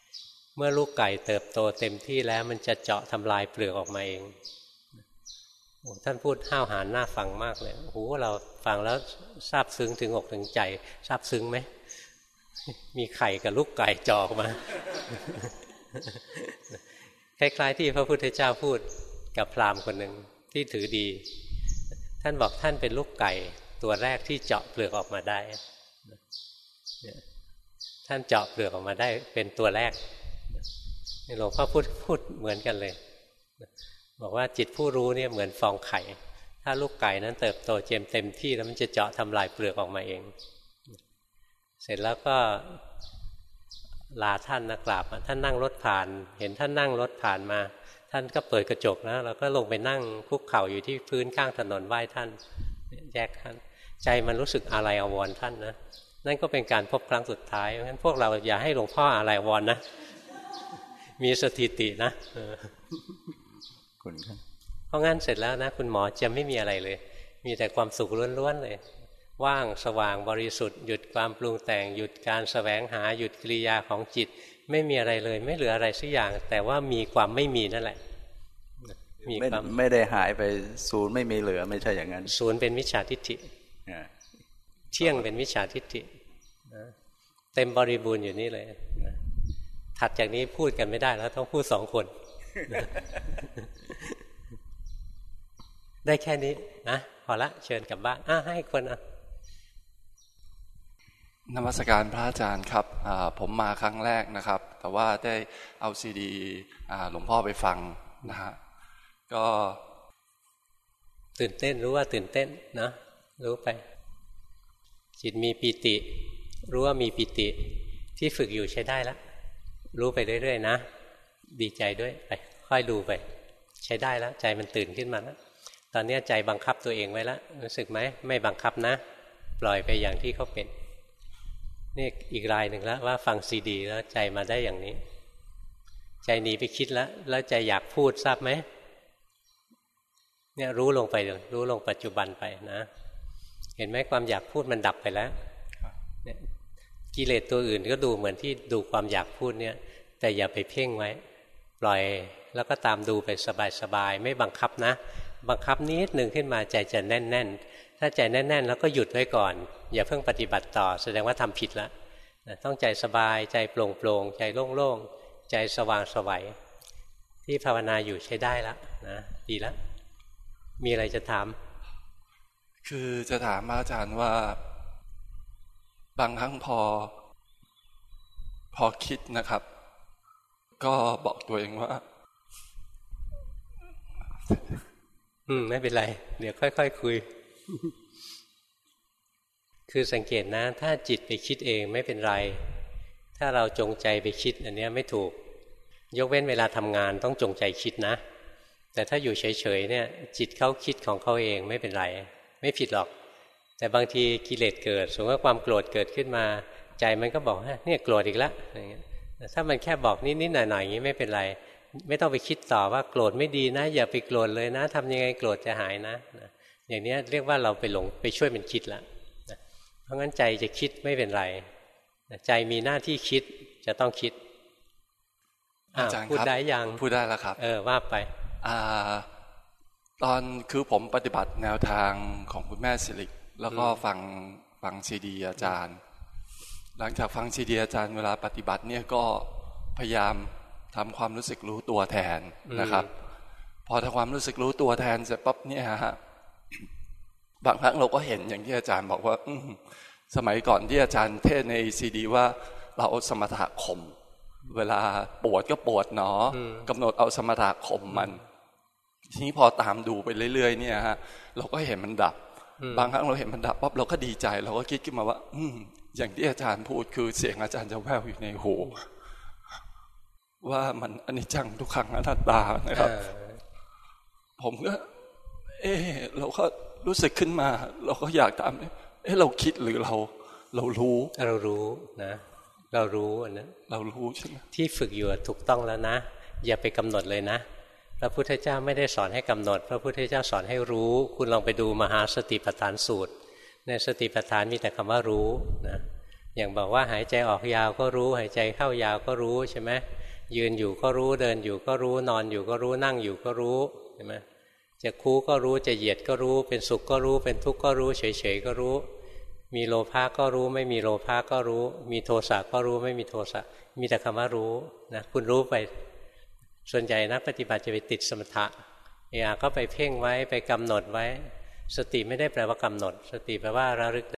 เมื่อลูกไก่เติบโตเต็มที่แล้วมันจะเจาะทำลายเปลือกออกมาเองโอ้ท่านพูดห้าวหาญน่าฟังมากเลยโอ้โหเราฟังแล้วซาบซึ้งถึงอกถึงใจซาบซึ้งไหมมีไข่กับลูกไก่จ่อออกมา คล้ายๆที่พระพุทธเจ้าพูดกับพราหมณ์คนหนึ่งที่ถือดีท่านบอกท่านเป็นลูกไก่ตัวแรกที่เจาะเปลือกออกมาได้ท่านเจาะเปลือกออกมาได้เป็นตัวแรกหลวงพ่อพูดพูดเหมือนกันเลยบอกว่าจิตผู้รู้เนี่ยเหมือนฟองไข่ถ้าลูกไก่นั้นเติบโตเจมเต็มที่แล้วมันจะเจาะทำลายเปลือกออกมาเองเสร็จแล้วก็ลาท่านนะกราบท่านนั่งรถผ่านเห็นท่านนั่งรถผ่านมาท่านก็เปิดกระจกนะเราก็ลงไปนั่งคุกเข่าอยู่ที่พื้นข้างถนนไหว้ท่านแยกท่านใจมันรู้สึกอาลัยอาวรณ์ท่านนะนั่นก็เป็นการพบครั้งสุดท้ายงั้นพวกเราอย่าให้หลวงพ่ออาลัยอาวรณ์นะมีสถิตินะเพราะงั้นเสร็จแล้วนะคุณหมอจะไม่มีอะไรเลยมีแต่ความสุขล้วนๆเลยว่างสว่างบริสุทธิ์หยุดความปรุงแต่งหยุดการแสวงหาหยุดกิริยาของจิตไม่มีอะไรเลยไม่เหลืออะไรสักอย่างแต่ว่ามีความไม่มีนั่นแหละมีความไม่ได้หายไปศูนย์ไม่มีเหลือไม่ใช่อย่างนั้นศูนย์เป็นมิจฉาทิฏฐิเที่ยงเป็นมิจฉาทิฏฐิเต็มบริบูรณ์อยู่นี่เลยถัดจากนี้พูดกันไม่ได้แล้วต้องพูดสองคนได้แค่นี้นะพอละเชิญกลับบ้านอ่ะให้คนอ่ะนมัสการพระอาจารย์ครับผมมาครั้งแรกนะครับแต่ว่าได้เอาซีดีหลวงพ่อไปฟังนะฮะก็ตื่นเต้นรู้ว่าตื่นเต้นนะรู้ไปจิตมีปิติรู้ว่ามีปิติที่ฝึกอยู่ใช้ได้แล้วรู้ไปเรื่อยๆนะดีใจด้วยไปค่อยดูไปใช้ได้แล้วใจมันตื่นขึ้นมาแล้วตอนนี้ใจบังคับตัวเองไว้แล้วรู้สึกไหมไม่บังคับนะปล่อยไปอย่างที่เขาเป็นนี่อีกรายหนึ่งแล้วว่าฟังซีดีแล้วใจมาได้อย่างนี้ใจหนีไปคิดแล้วแล้วใจอยากพูดทราบไหมเนี่ยรู้ลงไปรู้ลงปัจจุบันไปนะเห็นไหมความอยากพูดมันดับไปแล้วเนี่ยกิเลสตัวอื่นก็ดูเหมือนที่ดูความอยากพูดเนี่ยแต่อย่าไปเพ่งไว้ปล่อยแล้วก็ตามดูไปสบายๆไม่บังคับนะบังคับนิดหนึ่งขึ้นมาใจจะแน่นๆถ้าใจแน่นๆแล้วก็หยุดไว้ก่อนอย่าเพิ่งปฏิบัติต่อแสดงว่าทำผิดแล้วต้องใจสบายใจโปร่งๆใจโล่งๆใจสว่างไสวที่ภาวนาอยู่ใช้ได้แล้วนะดีแล้วมีอะไรจะถามคือจะถามอาจารย์ว่าบางครั้งพอพอคิดนะครับก็บอกตัวเองว่าอืมไม่เป็นไรเดี๋ยวค่อยๆ ค, คุย คือสังเกตนะถ้าจิตไปคิดเองไม่เป็นไรถ้าเราจงใจไปคิดอันนี้ไม่ถูกยกเว้นเวลาทำงานต้องจงใจคิดนะแต่ถ้าอยู่เฉยๆเนี่ยจิตเขาคิดของเขาเองไม่เป็นไรไม่ผิดหรอกแต่บางทีกิเลสเกิดสมมติว่าความโกรธเกิดขึ้นมาใจมันก็บอกเนี่ยโกรธอีกแล้วอย่างเงี้ยถ้ามันแค่บอกนิดๆหน่อยๆอย่างนี้ไม่เป็นไรไม่ต้องไปคิดต่อว่าโกรธไม่ดีนะอย่าไปโกรธเลยนะทำยังไงโกรธจะหายนะอย่างนี้เรียกว่าเราไปหลงไปช่วยมันคิดแล้วเพราะงั้นใจจะคิดไม่เป็นไรใจมีหน้าที่คิดจะต้องคิดอาจารย์พูดได้ยังพูดได้แล้วครับเออว่าไปอ่าตอนคือผมปฏิบัติแนวทางของคุณแม่สิริแล้วก็ฟังฟังซีดีอาจารย์หลังจากฟังซีดีอาจารย์เวลาปฏิบัติเนี่ยก็พยายามทำความรู้สึกรู้ตัวแทนนะครับพอทำความรู้สึกรู้ตัวแทนเสร็จปั๊บเนี่ยฮะบางครั้งเราก็เห็นอย่างที่อาจารย์บอกว่าสมัยก่อนที่อาจารย์เทศในซีดีว่าเราเอาสมถะข่มเวลาปวดก็ปวดเนาะกำหนดเอาสมถะข่มมันทีนี้พอตามดูไปเรื่อยๆเนี่ยฮะเราก็เห็นมันดับบางครั้งเราเห็นมันดับปั๊บเราก็ดีใจเราก็คิดขึ้นมาว่าอืมอย่างที่อาจารย์พูดคือเสียงอาจารย์จะแว่วอยู่ในหูว่ามันอนิจจังทุกขังอนัตตานะครับผมก็เออเราก็รู้สึกขึ้นมาเราก็อยากถามเออเราคิดหรือเราเรารู้เรารู้นะเรารู้อันนั้นเรารู้ใช่ไหมที่ฝึกอยู่ถูกต้องแล้วนะอย่าไปกำหนดเลยนะพระพุทธเจ้าไม่ได้สอนให้กำหนดพระพุทธเจ้าสอนให้รู้คุณลองไปดูมหาสติปัฏฐานสูตรในสติปัฏฐานมีแต่คำว่ารู้นะอย่างบอกว่าหายใจออกยาวก็รู้หายใจเข้ายาวก็รู้ใช่ไหมยืนอยู่ก็รู้เดินอยู่ก็รู้นอนอยู่ก็รู้นั่งอยู่ก็รู้ใช่ไหมจะคู้ก็รู้จะเหยียดก็รู้เป็นสุขก็รู้เป็นทุกข์ก็รู้เฉยๆก็รู้มีโลภะก็รู้ไม่มีโลภะก็รู้มีโทสะก็รู้ไม่มีโทสะมีแต่คำว่ารู้นะคุณรู้ไปส่วนใหญ่นักปฏิบัติจะไปติดสมถะเออก็ไปเพ่งไว้ไปกำหนดไว้สติไม่ได้แปลว่ากำหนดสติแปลว่าระลึก